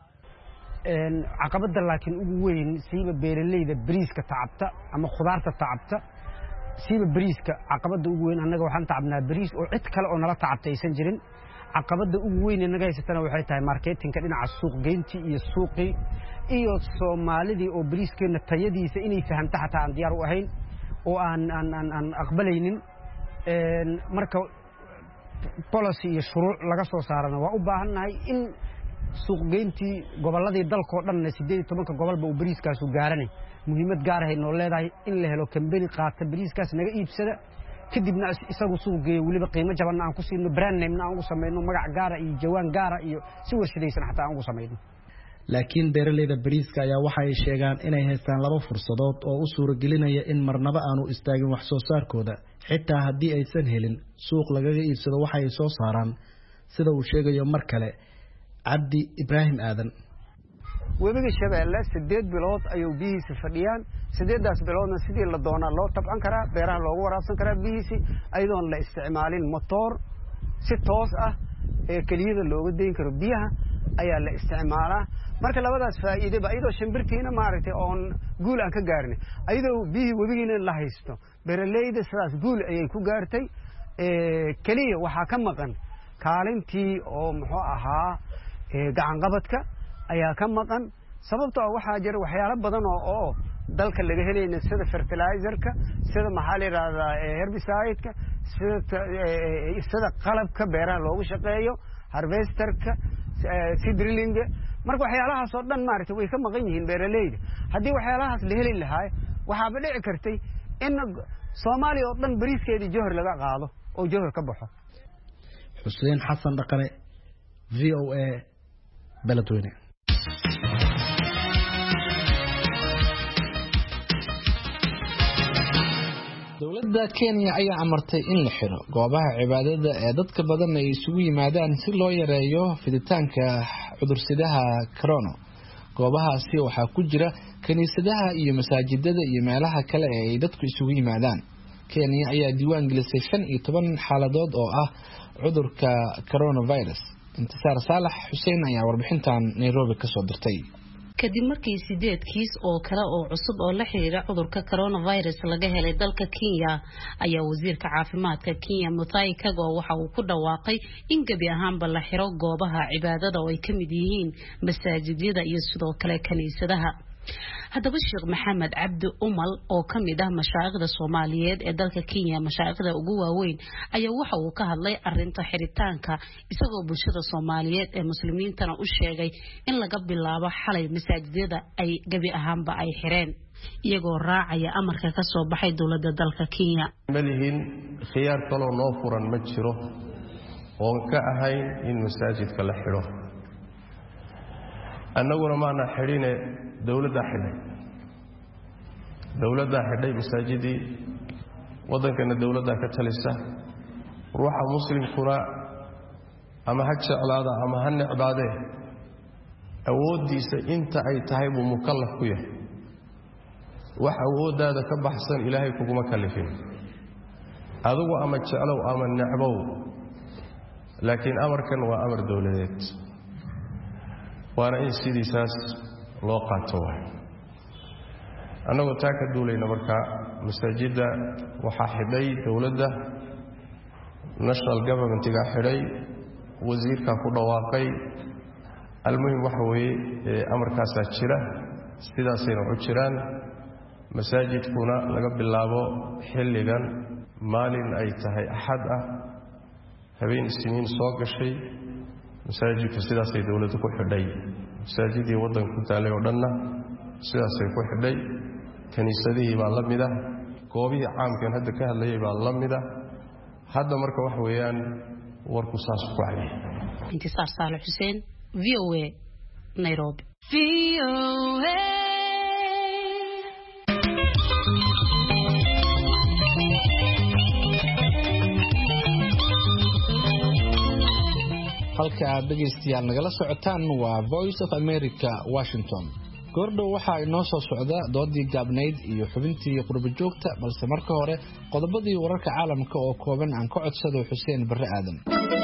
caqabada laakiin ugu weyn siiba beeralayda bariiska tacabta ama khudaarta tacabta siiba bariiska caqabada ugu weyn anaga waxaan tacabnaa bariis oo cid kale oo nala tacabta aysan jirin caqabada ugu weyn anaga haysatana waxay tahay marketingka dhinaca suuq geynti iyo suuqi iyo Soomaalidii oo bariiskeena tayadiisa inay fahamta xataa aan diyaar u ahayn oo aan aqbalaynin marka policy iyo shuruuc laga soo saarana waa u baahannahay in suuq geyntii goboladii dalka oo dhan 18 gobolba uu bariiskaas u gaaranay muhiimad gaar ah inoo leedahay in la helo company qaata bariiskaas naga iibsada kadibna isagu suuq geeyo waliba qiimo jaban aan ku siino brand name aan ugu sameeyno magac gaar ah iyo jawaan gaar ah iyo si warshadaysan xataa aan ugu sameeyno laakiin beeralayda bariiska ayaa waxa ay sheegaan inay haystaan 2 fursadood oo u suuragelinaya in marnaba aanu istaagin wax soo saarkooda xitaa haddii aysan helin suuq lagaga iibsado waxa ay soo saaraan sida uu sheegayo mar kale Cabdi Ibrahim Aadan webiga Shabeelle 8 bilood ayuu bihiisa fadhiyaan 8daas biloodna sidii la doonaa loo tabcan karaa beeraha loogu waraabsan karaa bihiisa ayadoon la isticmaalin motor si toos ah ee kaliyada looga deyn karo biyaha ayaa la isticmaalaa marka labadaas faa'iido ayadoo shimbirtiina maaragtay oon guul aan ka gaarnay ayadoo biyihii webigiina la haysto beeralayda sidaas guul ayay ku gaartay kaliya waxaa ka maqan kaalintii oo muxuu ahaa gacan qabadka ayaa ka maqan sababtoo waxaa jira waxyaalo badan oo dalka laga helayna sida fertilizerka sida maxaa la yiraahdaa herbicide-ka sida qalabka beeraha loogu shaqeeyo harvesterka seedling marka waxyaalahaas oo dhan maaragtay way ka maqan yihiin beeralayda haddii waxyaalahaas la heli lahaa waxaaba dhici kartay in Soomaaliya oo dhan bariiskeedii Jowhar laga qaado oo Jowhar ka baxo Xuseen Xasan Dhaqane VOA Beledweyne dowladda Kenya ayaa amartay in la xiro goobaha cibaadada ee dadka badan ay isugu yimaadaan si loo yareeyo fiditaanka cudursidaha corona goobahaasi waxaa ku jira kaniisadaha iyo masaajidada iyo meelaha kale ee ay dadku isugu yimaadaan Kenya ayaa diiwaan gelisay 15 xaaladood oo ah cudurka coronavirus intisaar Saalax Xuseen ayaa warbixintan Nairobi ka soo dirtay kadib markii 8 kiis oo kale oo cusub oo la xiriira cudurka coronavirus laga helay dalka Kenya ayaa wasiirka caafimaadka Kenya Mutahi Kagwe waxa uu ku dhawaaqay in gabi ahaanba la xiro goobaha cibaadada oo ay ka mid yihiin masaajidada iyo sidoo kale kaniisadaha haddaba Sheekh Maxamed Cabdi Umal oo ka mid ah mashaayikhda Soomaaliyeed ee dalka Kenya mashaayikhda ugu waaweyn ayaa waxa uu ka hadlay arinta xiritaanka isagoo bulshada Soomaaliyeed ee muslimiintana u sheegay in laga bilaabo xalay masaajidada ay gabi ahaanba ay xireen iyagoo raacaya amarka ka soo baxay dawladda dalka Kenya malihin khiyaar kale oo noo furan ma jiro oo ka ahayn in masaajidka la xiro annaguna maana xirine dawladda xidhay masaajidii wadankana dawladda ka talisa ruuxa muslimkuna ama ha jeclaada ama ha necbaade awoodiisa inta ay tahay buu mukallaf ku yahay wax awoodaada ka baxsan ilaahay kuguma kallifin adigu ama jeclow ama necbow laakiin amarkan waa amar dawladeed waana in sidiisaas loo qaato waay annagoo taa ka duulayna markaa masaajidda waxaa xidhay dawladda national governmentiga xidhay wasiirkaa ku dhawaaqay almuhim waxa weeye amarkaasaa jira sidaasayna u jiraan masaajidkuna laga bilaabo xilligan maalin ay tahay axad ah habeen isniin soo gashay masaajidku sidaasay dowladdu ku xidhay masaajidii waddanka ku taalay oo dhanna sidaasay ku xidhay kiniisadihii baa la mid ah goobihii caamkan hadda ka hadlayay baa la mid ah hadda marka waxa weeyaan warku saas ku xidhay intisaar saalax xuseen VOA Nairobi VOA halka aad dhegaystayaal nagala socotaan waa Voice of America Washington. Goordhow waxaa inoo soo socda doodii gaabnayd iyo xubintii qurbo joogta balse marka hore qodobadii wararka caalamka oo kooban aan ka codsado Xuseen Barre Aadan.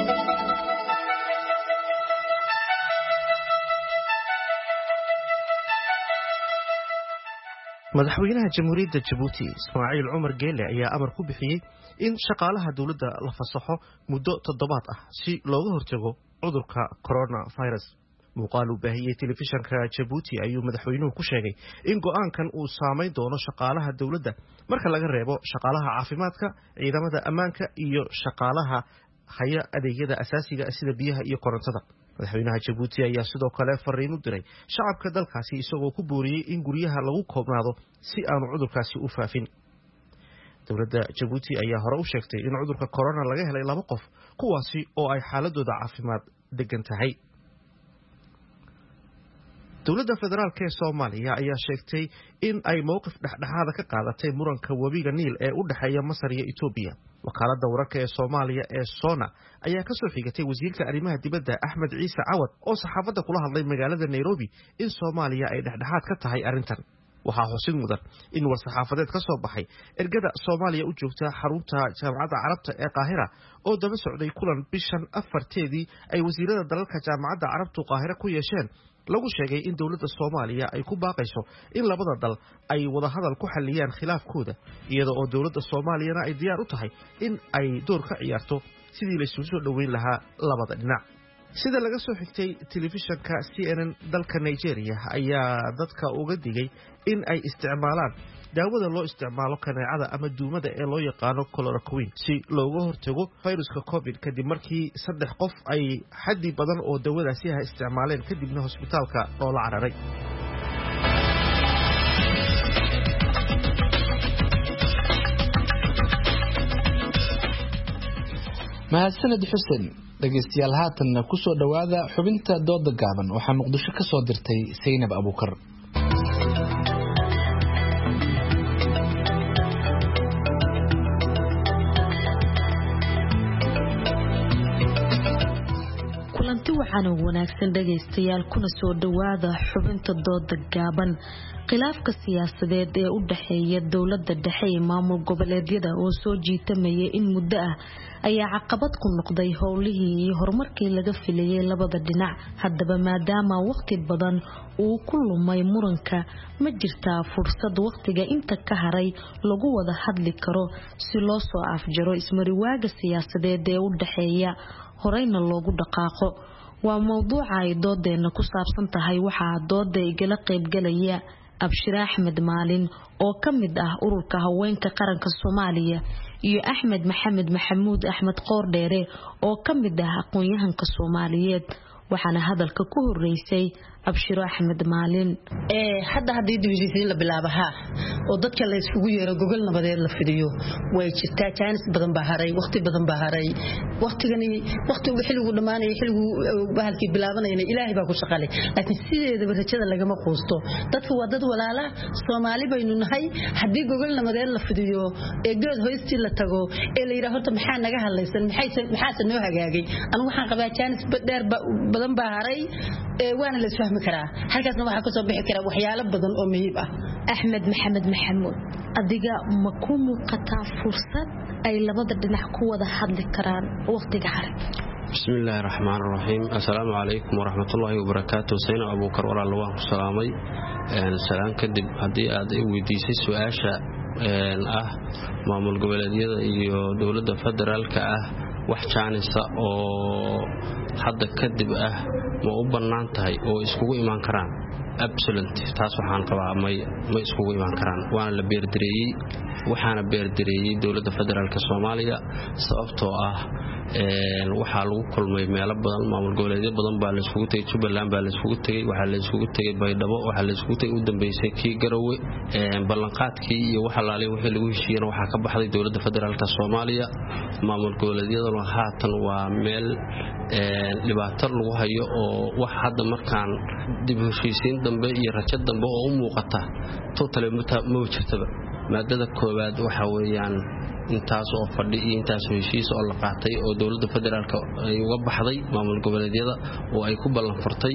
madaxweynaha jamhuuriyadda Djibouti Ismaaciil Cumar Geele ayaa amar ku bixiyay in shaqaalaha dawladda la fasaxo muddo 7 ah si looga hortago cudurka coronavirus. muuqaal uu baahiyay telefishanka Djibouti ayuu madaxweynuhu ku sheegay in go'aankan uu saameyn doono shaqaalaha dawladda marka laga reebo shaqaalaha caafimaadka, ciidamada ammaanka iyo shaqaalaha haya adeegyada asaasiga sida biyaha iyo korontada. madaxweynaha Djibouti ayaa sidoo kale fariin u diray shacabka dalkaasi isagoo ku booriyay in guryaha lagu koobnaado si aanu cudurkaasi u faafin. dawladda Djibouti ayaa hore u sheegtay in cudurka corona laga helay 2 qof kuwaasi oo ay xaaladooda caafimaad degan tahay. dawladda federaalka ee Soomaaliya ayaa sheegtay in ay mowqif dhexdhexaad ka qaadatay muranka wabiga Niil ee u dhaxeeya Masar iyo Itoobiya. wakaaladda wararka ee Soomaaliya ee Sona ayaa ka soo xigatay wasiirka arrimaha dibadda Axmed Ciise Cawad oo saxaafadda kula hadlay magaalada Nairobi in Soomaaliya ay dhexdhexaad ka tahay arrintan. waxaa xusid mudan in war-saxaafadeed ka soo baxay ergada Soomaaliya u joogta xarunta Jaamacadda Carabta ee Qaahira oo daba socday kulan bishan 4teedii ay wasiirada dalalka Jaamacadda Carabtu Qaahira ku yeesheen lagu sheegay in dawladda Soomaaliya ay ku baaqayso in labada dal ay wada hadal ku xaliyaan khilaafkooda iyada oo dawladda Soomaaliyana ay diyaar u tahay in ay door ka ciyaarto sidii la isugu soo dhaweyn lahaa labada dhinac. sida laga soo xigtay telefishanka CNN dalka Nigeria ayaa dadka uga digay in ay isticmaalaan daawada loo isticmaalo kaneecada ama duumada ee loo yaqaano chloroquine si looga hortago fayruska COVID kadib markii 3 qof ay xaddi badan oo daawadaasi ah isticmaaleen kadibna hospitaalka loola cararay. mahadsanid Xuseen. dhegaystayaal haatanna ku soo dhawaada xubinta dooda gaaban waxaa Muqdisho ka soo dirtay Saynab Abuukar. kulanti waxaan wanaagsan dhagaystayaal kuna soo dhawaada xubinta dooda gaaban. khilaafka siyaasadeed ee u dhaxeeya dawladda dhexe ee maamul goboleedyada oo soo jiitamaya in muddo ah ayaa caqabad ku noqday howlihii iyo horumarkii laga filayay labada dhinac. haddaba maadaama waqti badan uu ku lumay muranka, ma jirtaa fursad waqtiga inta ka haray lagu wada hadli karo si loo soo afjaro ismariwaaga siyaasadeed ee u dhaxeeya horeyna loogu dhaqaaqo? waa mowduuca ay doodeena ku saabsan tahay. waxaa dooda igala qaybgalaya Abshir Axmed Maalin oo ka mid ah ururka haweenka qaranka Soomaaliya iyo Axmed Maxamed Maxamuud Axmed Qoordheere oo ka mid ah aqoon-yahanka Soomaaliyeed. waxaana hadalka ku horeysay Abshir Axmed Maalin. hadda hadii dibisiin la bilaabaha oo dadka la isugu yeero gogol nabadeed la fidiyo way jirtaa chance badan baa haray, waqti badan baa haray. waqtigani waqtigu xilligu dhamaanay, xilligu bahalkii bilaabanayna Ilaahay baa ku shaqalay. laakiin sideedaba rajada lagama quusto. dadku waa dad walaala Soomaali baynu nahay. hadii gogol nabadeed la fidiyo ee geed hoystii la tago ee la yiraahdo horta maxaa naga hadlaysan, maxaa noo hagaagay, anigu waxaan qabaa chance dheer badan baa haray. waana la isfahmi karaa. halkaasna waxa ka soo bixi kara waxyaalo badan oo muhiim ah. Axmed Maxamed Maxamuud, adiga ma ku muuqataa fursad ay labada dhinac ku wada hadli karaan waqtiga haray? bismillaahi raxmaani raxiim. assalaamu calaykum waraxmatullaahi wabarakaatuh. Sayna Abuukar walaal waan ku salaamay. salaan kadib haddii aad i weydiisay su-aasha ah maamul goboleedyada iyo dowladda federaalka ah wax jaanisa oo hadda kadib ah ma u bannaan tahay oo iskugu imaan karaan absolute taas waxaan qabaa ma iskugu imaan karaan waana la beerdareeyey waxaana beerdareeyey dowladda federaalka Soomaaliya sababtoo ah waxaa lagu kulmay meelo badan maamul goboleedyo badan baa la isugu tagay Jubbaland baa la isugu tagay waxa la isugu tagay Baydhabo waxa la isugu tagay u dambeysay kii Garowe ballanqaadkii iyo waxa la leeyahay wixii lagu heshiiyay waxa ka baxday dowladda federaalka Soomaaliya maamul goboleedyada haatan waa meel dhibaato lagu hayo oo wax hadda markaan dib u heshiisiin dambe iyo rajo dambe oo u muuqata totally ma jirtaba maadada koowaad waxa weeyaan intaas oo fadhi iyo intaas heshiis oo la qaatay oo dowladda federaalka ay uga baxday maamul goboleedyada oo ay ku ballan furtay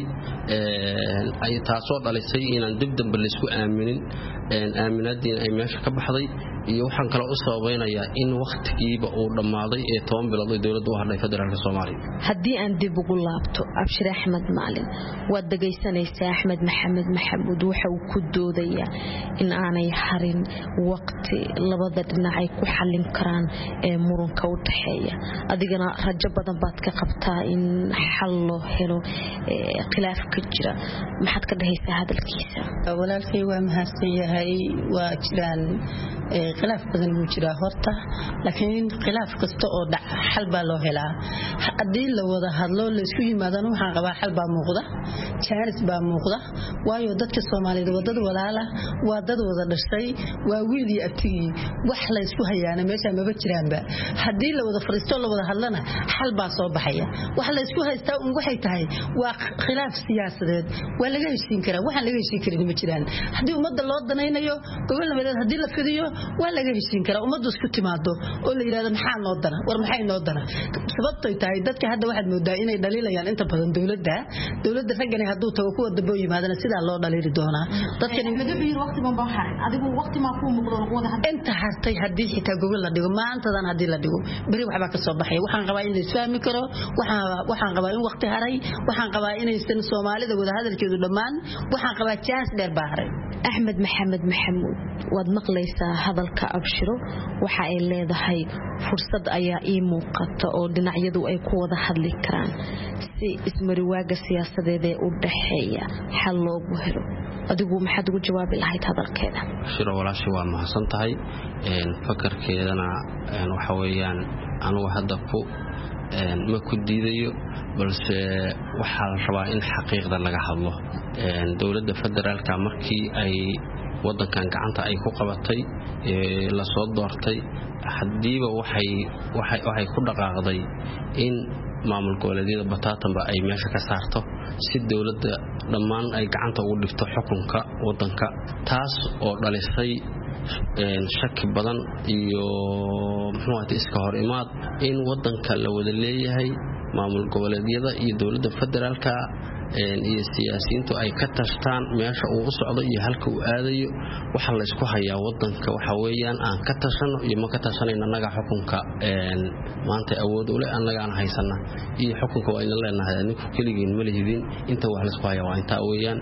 ay taasoo dhalisay inaan dib dambe la isku aaminin aaminaadina ay meesha ka baxday iyo waxaan kale u sababaynayaa in waqtigiiba uu dhamaaday ee 10 bilood ee dowladdu u hadhay federaalka Soomaaliya haddii aan dib ugu laabto Abshir Axmed Maalin waad dhageysanaysaa Axmed Maxamed Maxamuud waxa uu ku doodayaa in aanay harin waqti labada dhinac ay ku xallin karaan ee muranka u dhaxeeya adigana rajo badan baad ka qabtaa in xal loo helo khilaafka jira maxaad ka dhahaysaa hadalkiisa walaalkay waa mahadsan yahay waa jiraan khilaaf badan wuu jiraa horta laakiin khilaaf kasta oo dhac xal baa loo helaa haddii la wada hadlo la isku yimaadana waxaan qabaa xal baa muuqda jaanis baa muuqda waayo dadka Soomaaliyeed wadada walaala waa dad wada dhashay waa wiil iyo abtigii wax la isku hayaana meesha ma jiraanba haddii la wada fariisto la wada hadlana xal baa soo baxaya wax la isku haystaa waxay tahay waa khilaaf siyaasadeed waa laga heshiin karaa waxaan laga heshiin karin ma jiraan haddii ummadda loo danaynayo gobol nabadeed haddii la fidiyo waa laga heshiin karaa ummaddu isku timaado oo la yiraahdo maxaa noo dana war maxay noo dana sababtay tahay dadka hadda waxaad moodaa inay dhaliilayaan inta badan dowladda ragani hadduu tago kuwa dambe u yimaadana sidaa loo dhaliili doonaa dadkan laga biir waqti ban baa harin adigu waqti ma ku muuqdo wada inta hartay haddii xitaa gobol la dhigo maantadan haddii la dhigo bari waxba ka soo baxay waxaan qabaa in la isfahmi karo waxaan qabaa in waqti haray waxaan qabaa inaysan Soomaalida wada hadalkeedu dhamaan waxaan qabaa chance dheer baa haray Axmed Maxamed Maxamuud waad maqlaysaa hadalka Abshiro waxa ay leedahay fursad ayaa ii muuqata oo dhinacyadu ay ku wada hadli karaan si ismariwaaga siyaasadeed ee u dhaxeeya xal loogu helo adigu maxaad ugu jawaabi lahayd hadalkeeda Abshiro walaashi waa mahadsan tahay fakarkeedana waxa weeyaan anigu hadda ma ku diidayo balse waxa la rabaa in xaqiiqda laga hadlo dowladda federaalka markii ay wadankan gacanta ay ku qabatay la soo doortay hadiiba waxay ku dhaqaaqday in maamul goboleedyada bataatanba ay meesha ka saarto si dowladda dhammaan ay gacanta ugu dhigto xukunka wadanka taas oo dhalisay shaki badan iyo iska hor imaad in wadanka la wada leeyahay maamul goboleedyada iyo dowladda federaalka iyo siyaasiyiintu ay ka tashtaan meesha uu u socdo iyo halka uu aadayo waxa la isku hayaa wadanka waxa weeyaan aan ka tashano iyo ma ka tashanayna anaga xukunka maanta awood u leh anaga aan haysana iyo xukunka waa in leenahay anigu kaligiin ma lihidin inta wax la isku hayaa waa inta weeyaan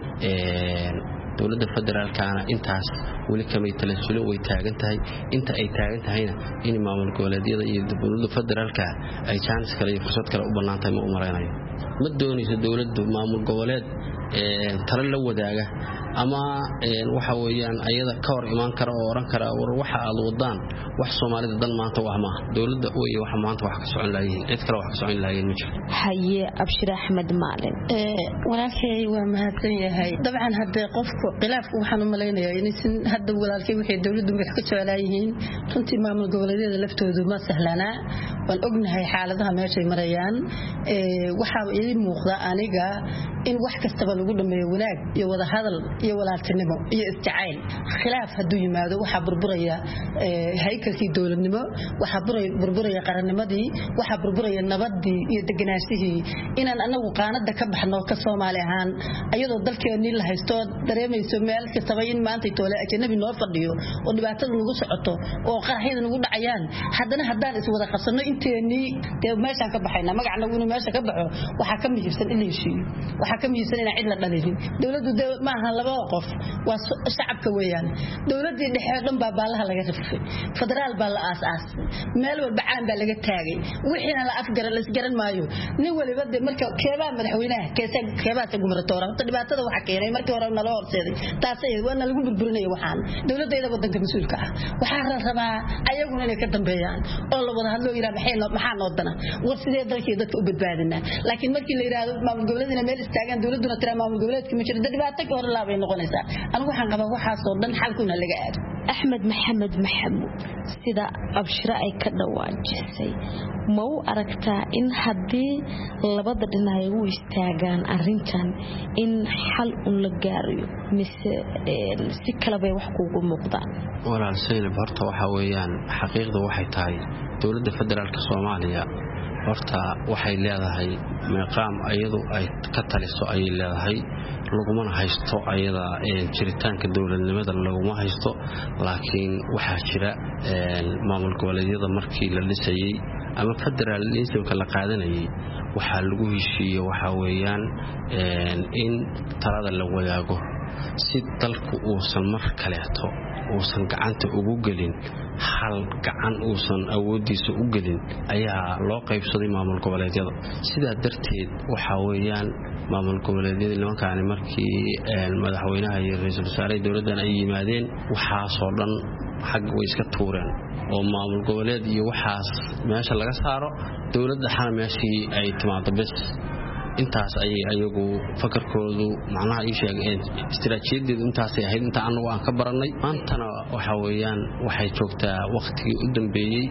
dowladda federaalkana intaas wali kamay talasulin way taagan tahay inta ay taagan tahayna in maamul goboleedyada iyo dowladda federaalka ay chance kale iyo fursad kale u banaantahay ma u maraynayo ma doonayso dowladdu maamul goboleed tala la wadaaga ama waxa weeyaan ayada ka hor imaan kara oo oran kara war waxa aad wadaan wax Soomaalida dan maanta wax ma dowladda way wax maanta wax ka socon lahayn cid kale wax ka socon lahayn ma jiro haye Abshir Axmed Maalin walaalkay waa mahadsan yahay dabcan hadda qofku khilaafku waxaan u maleynayaa in hadda walaalkay wixii dowladdu wax ka jecelaayeen runtii maamul goboleedyada laftoodu ma sahlana waan ognahay xaaladaha meesha ay marayaan waxa ii muuqda aniga in wax kasta lagu dhameeyo wanaag iyo wada hadal iyo walaaltinimo iyo isjacayl khilaaf haduu yimaado waxa burburaya haykalkii dawladnimo waxa burburaya qarannimadii waxa burburaya nabadii iyo deganaashihii inaan anagu qaanada ka baxno ka Soomaali ahaan ayadoo dalkeena la haysto dareemayso meel kasta in maanta toole ajnabi noo fadhiyo oo dhibaatada nagu socoto oo qaraxyada nagu dhacayaan haddaan is wada qabsano inteeni meeshan ka baxayna magacna uu meesha ka baxo waxa ka mihibsan in la heshiiyo waxa waxa ka miisan in cid la dhalin dawladdu ma aha laba qof waa shacabka weeyaan dawladii dhexe dhan baa baalaha laga rifay federaal baa la aasaas meel walba caan baa laga taagay wixina la afgar la isgaran maayo nin waliba marka keebaa madaxweynaha keebaa gubernatoora horta dhibaatada waxa keenay markii hore nala horseeday taasay waana lagu burburinay waxaan dawladda wadanka mas'uulka ah waxa la rabaa ayaguna inay ka dambeeyaan oo la wada hadlo yiraahdo maxaa noo dana war sidee dalkii dadka u badbaadina laakiin markii la yiraahdo maamul goboleedna meel istaagan dawladuna tira maamul goboleedka ma jiro dhibaato ka hor laabay noqonaysaa anigu waxaan qabaa waxa soo dhan xalkuna laga aado Axmed Maxamed Maxamuud sida abshira ay ka dhawaajisay ma u aragtaa in haddii labada dhinac u istaagaan arrintan in xal un la gaarayo mise si kala bay wax kuugu muuqdaan walaal Saynab horta waxa weeyaan xaqiiqdu waxay tahay dawladda federaalka Soomaaliya horta waxay leedahay maqaam ayadu ay ka taliso ay leedahay laguma haysto ayada jiritaanka dawladnimada laguma haysto laakiin waxa jira maamul goboleedyada markii la dhisayay ama federalismka la qaadanayay waxa lagu heshiiyay waxa weeyaan in talada la wadaago si dalku uusan mar kaleeto uusan gacanta ugu gelin hal gacan uusan awoodiisa u gelin ayaa loo qaybsaday maamul goboleedyada sidaa darteed waxa weeyaan maamul goboleedyada nimankaani markii madaxweynaha iyo ra'iisul wasaaraha dawladdan ay yimaadeen waxa soo dhan xaq way iska tuureen oo maamul goboleed iyo waxaas meesha laga saaro dawladda xana meeshii ay timaado bas intaas ay ayagu fakarkoodu macnaha ay sheegeen istiraatiijiyadeedu intaas ay ahayd inta anagu aan ka baranay maantana waxa weeyaan waxay joogtaa waqtigii u dambeeyay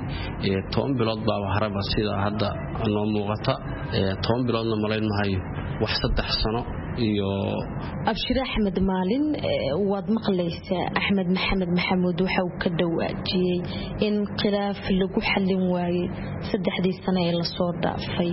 10 bilood baa haraba sida hadda noo muuqata 10 biloodna malayn maayo wax 3 sano iyo abshir Axmed Maalin waad maqlaysaa Axmed Maxamed Maxamuud waxa uu ka dhawaajiyay in khilaaf lagu xallin waayay 3 sano ee la soo dhaafay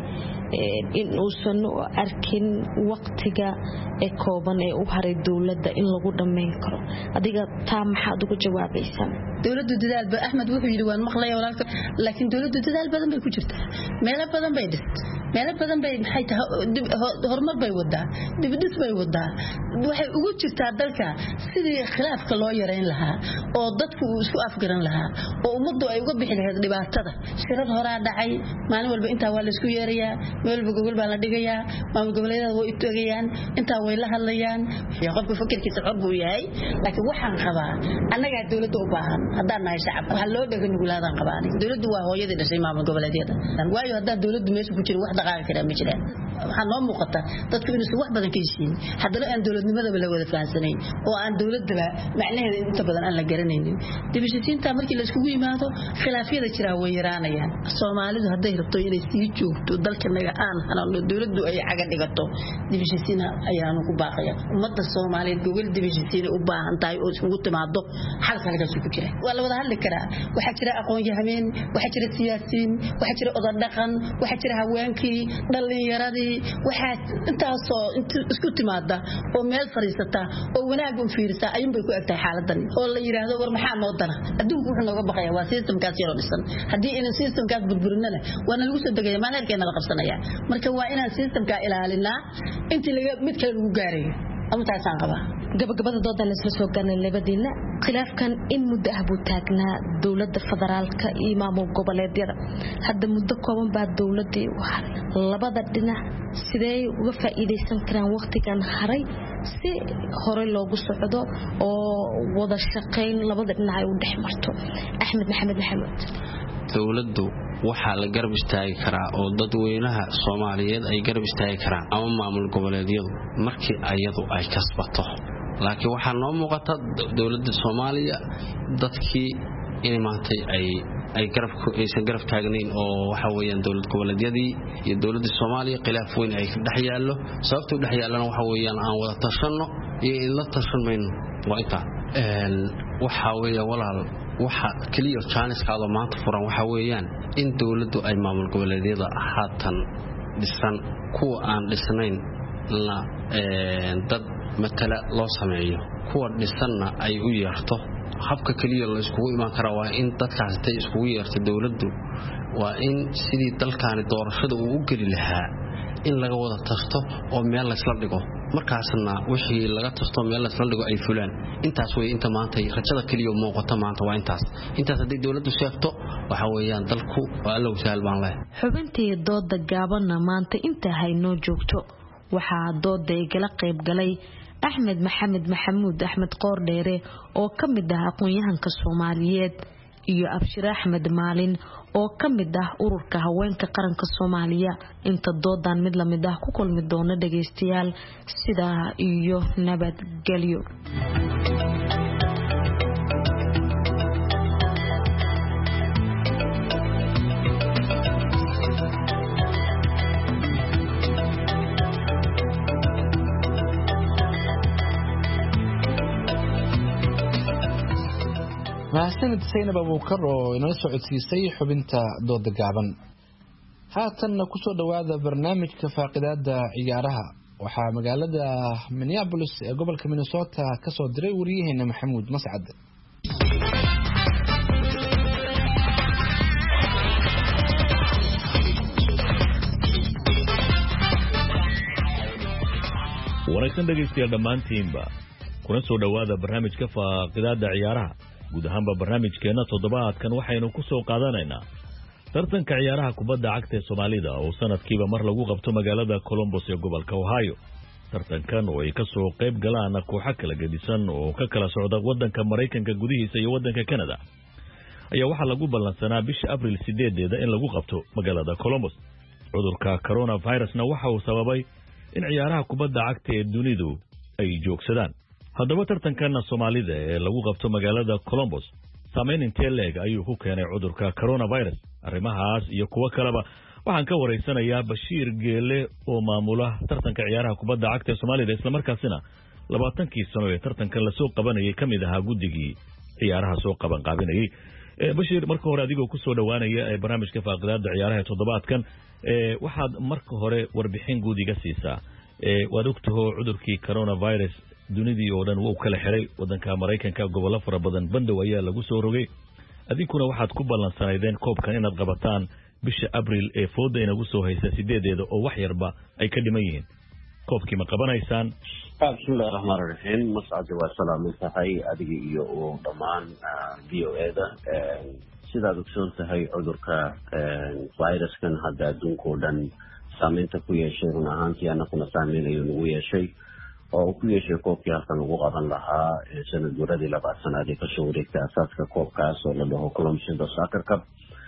in uusan arkin waqtiga ee kooban ee u haray dawladda in lagu dhameyn karo adiga taa maxaad ugu jawaabaysaa dawladdu dadaal ba Axmed wuxuu yiri waan maqlay walaalka laakiin dawladdu dadaal badan bay ku jirtaa meel badan bay dhistay meel badan bay maxay horumar bay wadaa dibadhis bay wadaa waxay ugu jirtaa dalka sidii khilaafka loo yareyn lahaa oo dadku isku afgaran lahaa oo ummaddu ay uga bixi lahayd dhibaatada shirar hore dhacay maalin walba inta waa la isku yeerayaa meel gogol baa la dhigayaa maamul goboleedyada way tagayaan inta way la hadlayaan qofku fikirkiisa xor buu yahay laakiin waxaan qabaa annaga dawladda u baahan haddaan nahay shacab waxa loo dhagan nugulaadaan qabaan dawladdu waa hooyadii dhashay maamul goboleedyada waayo haddaan dawladdu meesha ku jiro wax dhaqaaqi kara ma jiraan waxa noo muuqata dadku inuu wax badan ka heshiin haddana aan dawladnimada la wada fahansanay oo aan dawladda macnaheedu inta badan aan la garanaynin dibishiinta markii la isku yimaado khilaafyada jira way yaraanayaan Soomaalidu hadday rabto inay sii joogto dalkanaga aan hanano dawladdu ay caga dhigato dibishiina ayaanu ku baaqaya ummadda Soomaaliyeed gobol dibishiina u baahan tahay oo isugu timaado xalka laga soo ku jira waa la wada hadli karaa waxa jira aqoon yahameen waxa jira siyaasiin waxa jira odan dhaqan waxa jira haweenkii dhalinyaradii waxa intaas oo isku timaada oo meel fariisata oo wanaag u fiirsa ayun bay ku egtahay xaaladan oo la yiraahdo war maxaa noo dana adduunku wuxuu nooga baqaya waa systemkaas yar oo dhisan hadii in systemkaas burburinana waana lagu soo dagaya maalinkeena la qabsanaya marka waa inaan systemka ilaalinaa intii laga mid kale lagu gaarayo amtaasaan qabaa gabagabada dooda la soo gaarnay labadiina khilaafkan in muddo ah buu taagnaa dawladda federaalka iyo maamul goboleedyada hadda muddo kooban baa dawladda labada dhinac sidee uga faa'iideysan karaan waqtigan haray si hore loogu socdo oo wada shaqeyn labada dhinac ay u dhexmarto Axmed Maxamed Maxamuud dawladdu waxa la garab istaagi karaa oo dadweynaha Soomaaliyeed ay garab istaagi karaan ama maamul goboleedyadu markii ayadu ay kasbato laakiin waxa noo muuqata dawladda Soomaaliya dadkii in maantay ay garab taagnayn oo waxa weeyaan dawlad goboleedyadii iyo dawladda Soomaaliya khilaaf weyn ay dhex yaallo sababta dhex yaalana waxa weeyaan aan wada tashanno iyo in la tashanmayno waa inta waxa weeyaa walaal waxa kaliya chance-kaada maanta furan waxa weeyaan in dawladdu ay maamul goboleedyada haatan dhisan kuwa aan dhisnayn la dad matala loo sameeyo kuwa dhisanna ay u yeerto habka kaliya la isku iman kara waa in dadkaas ay isku yeerto dawladdu waa in sidii dalkaani doorashada uu u gali lahaa in laga wada tasto oo meel la isla dhigo markaasna wixii laga tasto meel la isla dhigo ay fulaan intaas way inta maanta rajada kaliya muuqata maanta waa intaas haddii dawladdu sheegto waxa weeyaan dalku waa alla wasaal baan leh xubintii dooda gaabanna maanta inta haynoo joogto waxaa dooda igala qayb galay Axmed Maxamed Maxamuud Axmed Qoordheere oo ka mid ah aqoon-yahanka Soomaaliyeed iyo Abshir Axmed Maalin oo ka mid ah ururka haweenka qaranka Soomaaliya inta doodan mid la mid ah ku kulmi doona dhageystayaal sida iyo nabadgelyo mahadsanid Saynab Abuukar oo inoo socodsiisay xubinta dooda gaaban haatanna ku soo dhawaada barnaamijka faaqidaada ciyaaraha waxaa magaalada Minneapolis ee gobolka Minnesota ka soo diray wariyaheena Maxamuud Mascad wanaagsan dhegeystayaal dhammaantiinba kuna soo dhawaada barnaamijka faaqidaada ciyaaraha guud ahaanba barnaamijkeena toddobaadkan waxaynu ku soo qaadanaynaa tartanka ciyaaraha kubadda cagta ee Soomaalida oo sanadkiiba mar lagu qabto magaalada Columbus ee gobolka Ohio tartankan oo ay ka soo qayb galaan kooxo kala gedisan oo ka kala socda wadanka Mareykanka gudihiisa iyo wadanka Canada ayaa waxa lagu ballansanaa bisha Abriil 8 in lagu qabto magaalada Columbus cudurka coronavirusna waxa uu sababay in ciyaaraha kubadda cagta ee dunidu ay joogsadaan haddaba tartankan Soomaalida ee lagu qabto magaalada Columbus saameyn intee leeg ayuu ku keenay cudurka coronavirus arrimahaas iyo kuwa kaleba waxaan ka wareysanayaa Bashiir Geele oo maamula tartanka ciyaaraha kubadda cagta ee Soomaalida isla markaasina 20kii sano ee tartankan la soo qabanayay kamid ahaa guddigii ciyaaraha soo qaban qaabinayay Bashiir marka hore adigoo ku soo dhawaanaya barnaamijka faaqidaada ciyaaraha toddobaadkan waxaad marka hore warbixin guudiga siisaa waad ogtahay cudurkii coronavirus dunidii oo dhan wuu kala xiray wadanka Mareykanka gobollo fara badan bandow ayaa lagu soo rogay adinkuna waxaad ku ballansanaydeen koobkan inaad qabataan bisha Abriil ee fooda inagu soo haysa 8 oo wax yarba ay ka dhiman yihiin koobkii ma qabanaysaan bismillahir rahmaanir rahiim mas'ad wa salaamu tahay adiga iyo dhamaan VOA-da sidaad ogsoon tahay cudurka viruskan hadda adduunka oo dhan saameynta ku yeeshay run ahaantii anaguna saameynayo nagu yeeshay oo ku yeeshay koobkii halkan lagu qaban lahaa sanad guuradii 2 sanaad ee kasoo wareegtay asaaska koobkaas oo la dhaho Columbus Soccer Cup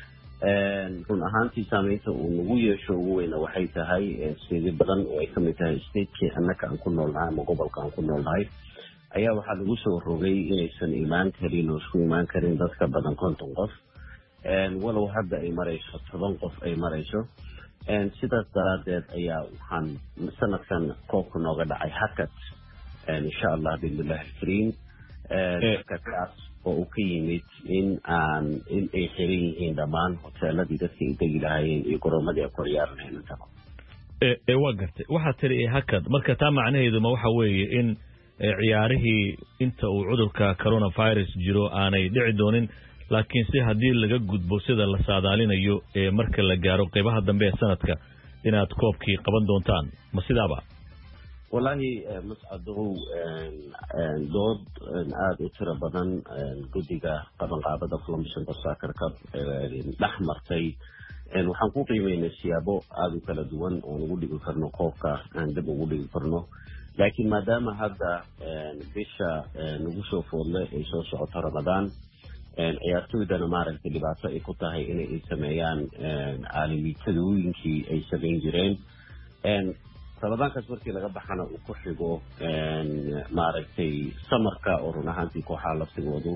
run ahaantii saameynta uu nagu yeesho ugu weyn waxay tahay sidii badan oo ay ka mid tahay state-kii annaka aan ku noolnahay ama gobolka aan ku noolnahay ayaa waxaa lagu soo rogay inaysan imaan karin oo isku imaan karin dadka badan 50 qof walow hadda ay marayso 10 qof ay marayso sidaas daraadeed ayaa waxaan sanadkan koobka nooga dhacay hakad insha Allah billahi kareem kaas oo uu ka yimid in ay xiran yihiin dhammaan hoteeladii dadka ay degi lahaayeen iyo goroomadii ay ku ciyaarayeen inta waa gartay waxaa tiri hakad marka taa macnaheedu ma waxa weeye in ciyaarihii inta uu cudurka coronavirus jiro aanay dhici doonin laakiin si haddii laga gudbo sida la saadaalinayo marka la gaaro qaybaha dambe ee sanadka inaad koobkii qaban doontaan ma sidaaba wallahi mas'adow dood aad u tiro badan guddiga qabanqaabada Columbus Soccer Cup dhex martay waxaan ku qiimeynay siyaabo aad u kala duwan oo lagu dhigi karno koobka aan dib ugu dhigi karno laakiin maadaama hadda bisha nagu soo foodle ay soo socoto Ramadaan ciyaartoydana maaragtay dhibaato ay ku tahay inay sameeyaan caalamiintadooyinkii ay sameyn jireen Ramadaankaas markii laga baxana uu ku xigo maaragtay samarka oo run ahaantii kooxaha laftigoodu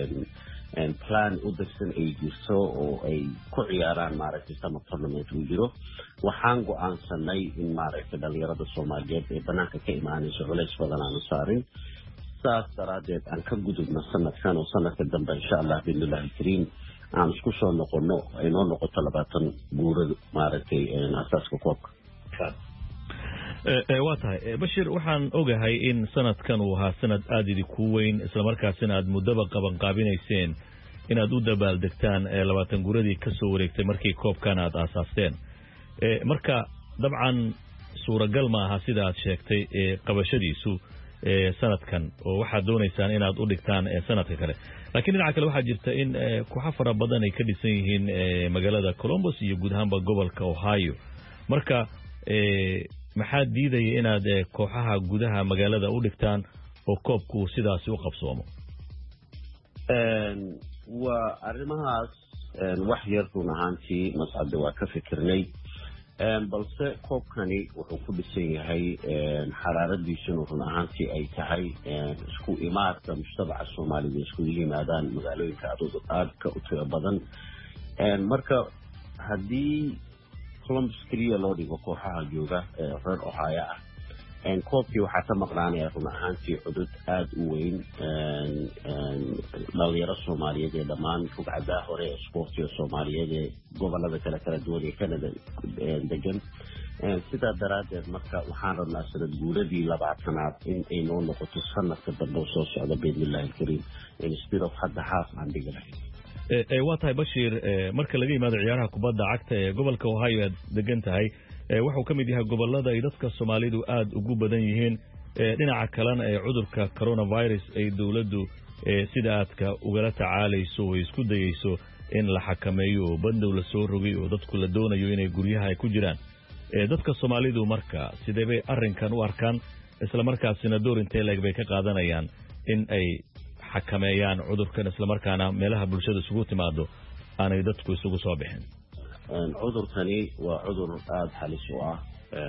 plan u degsan ay jirto oo ay ku ciyaaraan maaragtay summer tournament uu jiro waxaan go'aansanay in maaragtay dhalinyarada Soomaaliyeed ee banaanka ka imaanayso culays badan aanu saarin saas daraadeed aan ka gudubno sanadkan oo sanadka dambe insha Allah billahi kareem aan isku soo noqono inoo noqoto 20 guurada maaragtay asaaska koobka waa tahay Bashir waxaan ogahay in sanadkan uu ahaa sanad aad idinku weyn isla markaasina aad muddaba qaban qaabinayseen inaad u dabaaldegtaan 20 guuradii ka soo wareegtay markii koobkan aad aasaasteen marka dabcan suuragal ma aha sida aad sheegtay qabashadiisu sanadkan oo waxaad doonaysaan inaad u dhigtaan sanadka kale laakiin dhinaca kale waxaa jirta in kooxo fara badan ay ka dhisan yihiin magaalada Columbus iyo guud ahaanba gobolka Ohio marka maxaa diidaya inaad kooxaha gudaha magaalada u dhigtaan oo koobku sidaas u qabsoomo waa arrimahaas wax yar run ahaantii mas'ada waa ka fikirnay balse koobkani wuxuu ku dhisan yahay xaraaradiisuna run ahaantii ay tahay isku imaadka mujtamaca Soomaaliyeed isku yimaadaan magaalooyinka aadka u tiro badan marka haddii Columbus kaliya loo dhigo kooxaha jooga reer Ohio ah koobkii waxaa ka maqnaanaya run ahaantii cudud aad u weyn dhalinyaro Soomaaliyeed ee dhammaan rugcadaha hore ee sportiga Soomaaliyeed ee gobolada kala duwan ee Canada degan sidaa daraadeed marka waxaan rabnaa sanad guuradii 20aad in ay noo noqoto sanadka dambe soo socda biidnillaahi alkariim instead of hadda haaf aan dhigi lahayn waa tahay Bashiir marka laga yimaado ciyaaraha kubadda cagta ee gobolka Ohio aad degan tahay wuxuu ka mid yahay gobolada ay dadka Soomaalidu aad ugu badan yihiin dhinaca kalena ee cudurka coronavirus ay dawladdu sida aadka ugala tacaalayso oo isku dayayso in la xakameeyo bandow la soo rogay oo dadku la doonayo inay guryaha ay ku jiraan dadka Soomaalidu marka sidee bay arrinkan u arkaan isla markaasina door intee leeg bay ka qaadanayaan in ay xakameeyaan cudurkan isla markaana meelaha bulshada isugu timaado aanay dadku isugu soo bixin cudurkani waa cudur aad halis u ah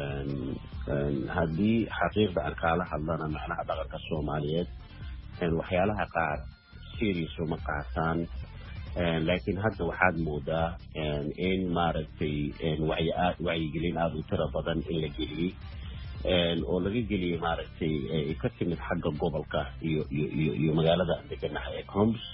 haddii xaqiiqda aan kala hadlana macnaha dhaqanka Soomaaliyeed waxyaalaha qaar serious uma qaataan laakiin hadda waxaad moodaa in maaragtay wacyigelin aad u tiro badan in la geliyey oo laga geliyey maaragtay ka timid xagga gobolka iyo magaalada deganaha ee Columbus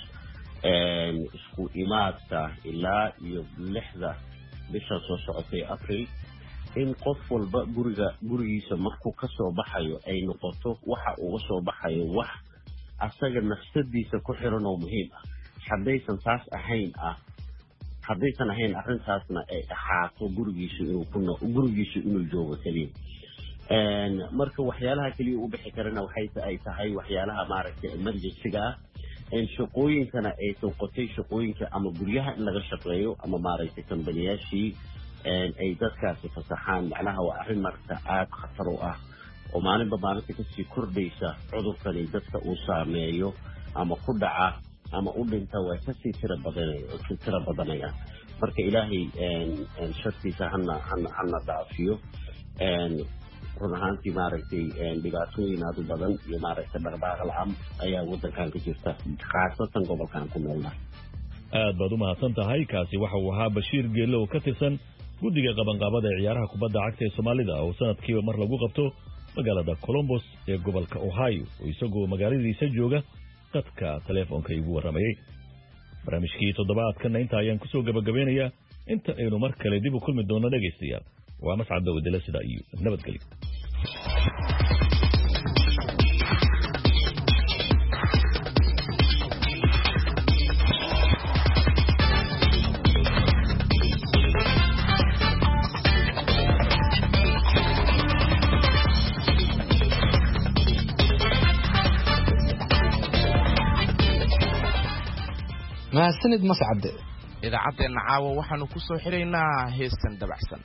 isku imaadka ilaa iyo 6 bisha soo socotay April in qof walba gurigiisa markuu ka soo baxayo ay noqoto waxa uu soo baxayo wax asaga nafsadiisa ku xiran oo muhiim ah haddaysan taas ahayn arrintaasna ay ahaato gurigiisa inuu joogo kaliya marka waxyaalaha kaliya u bixi karana ay tahay waxyaalaha maaragtay emergency-ga shaqooyinkana ay noqotay shaqooyinka ama guryaha in laga shaqeeyo ama maaragtay kambaniyashii ay dadkaasi fasaxaan macnaha waa arrin marka aad khatar u ah oo maalinba maalinta kasii kordhaysa cudurkani dadka uu saameeyo ama ku dhaca ama u dhinta waa kasii tira badanaya marka ilaahay shartiisa hana dhaafiyo run ahaantii maaragtay dhibaatooyin aad u badan iyo maaragtay dhaqdhaqaaq la'aan ayaa waddankan ka jirta khaasatan gobolkan ku noolnahay aad baad u mahadsan tahay kaasi waxa uu ahaa Bashiir Geelle oo ka tirsan guddiga qabanqaabada ee ciyaaraha kubadda cagta ee Soomaalida oo sanadkiiba mar lagu qabto magaalada Columbus ee gobolka Ohio oo isagoo magaaladiisa jooga dadka telefoonka igu waramayay barnaamijkii toddobaadkan inta ayaan ku soo gabagabeynayaa inta aynu mar kale dib u kulmi doono dhageystayaal waa Mascad Dawdele sida iyo nabadgelyo mahadsanid Mascad idaacaddeena caawa waxaanu ku soo xiraynaa heestan dabacsan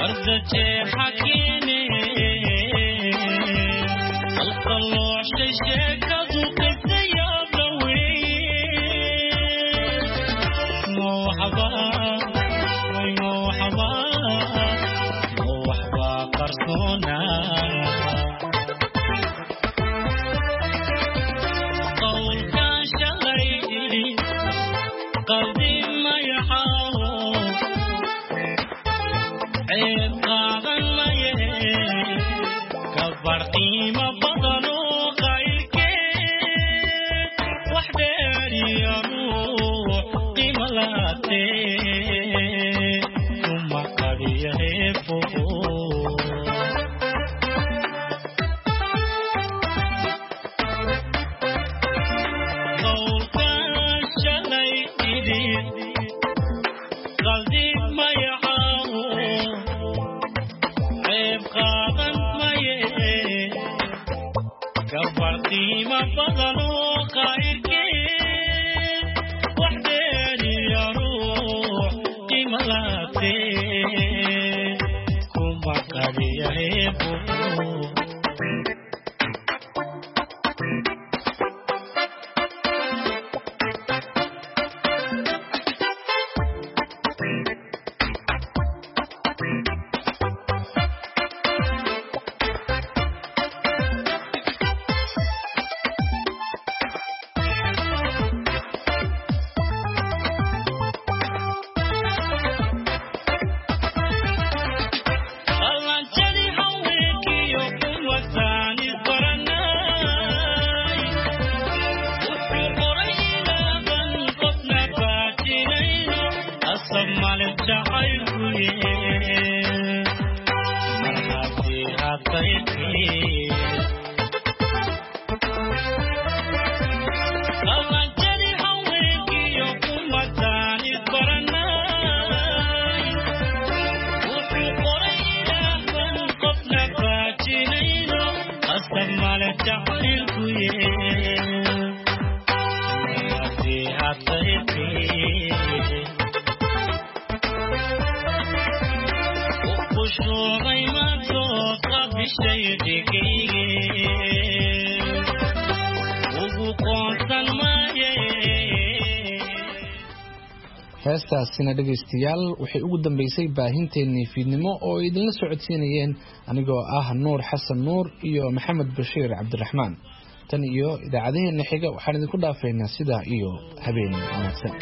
heestaasina dhegaystayaal waxay ugu dambeysay baahinteennii fiidnimo oo idinla socodsiinayeen anigoo ah nuur xasan nuur iyo maxamed bashiir cabdiraxmaan tan iyo idaacadaheenna xiga waxaan idinku dhaafaynaa sidaa iyo habeen wanaagsan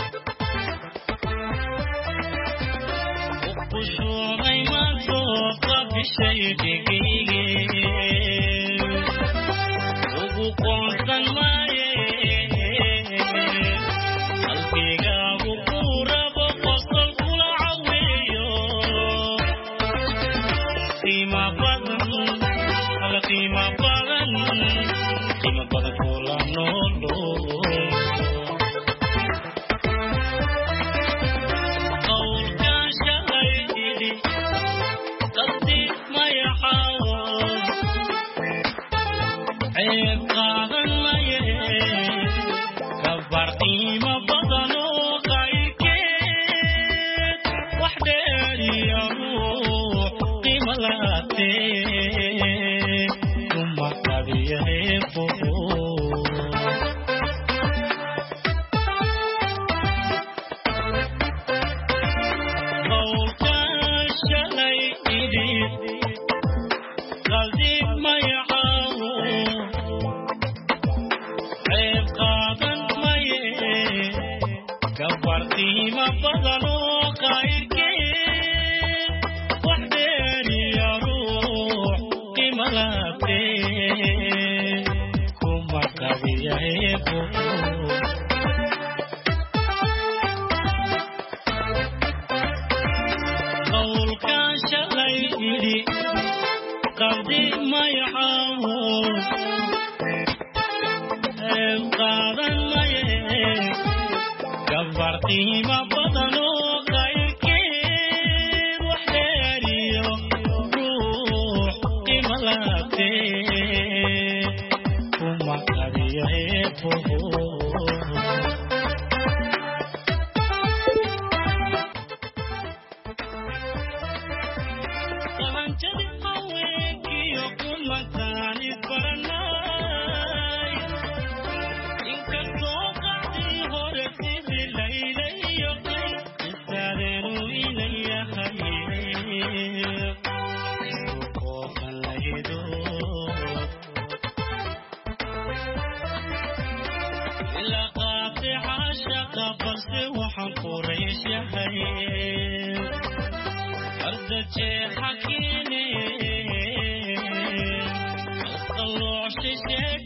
حكيني الطلوع شيء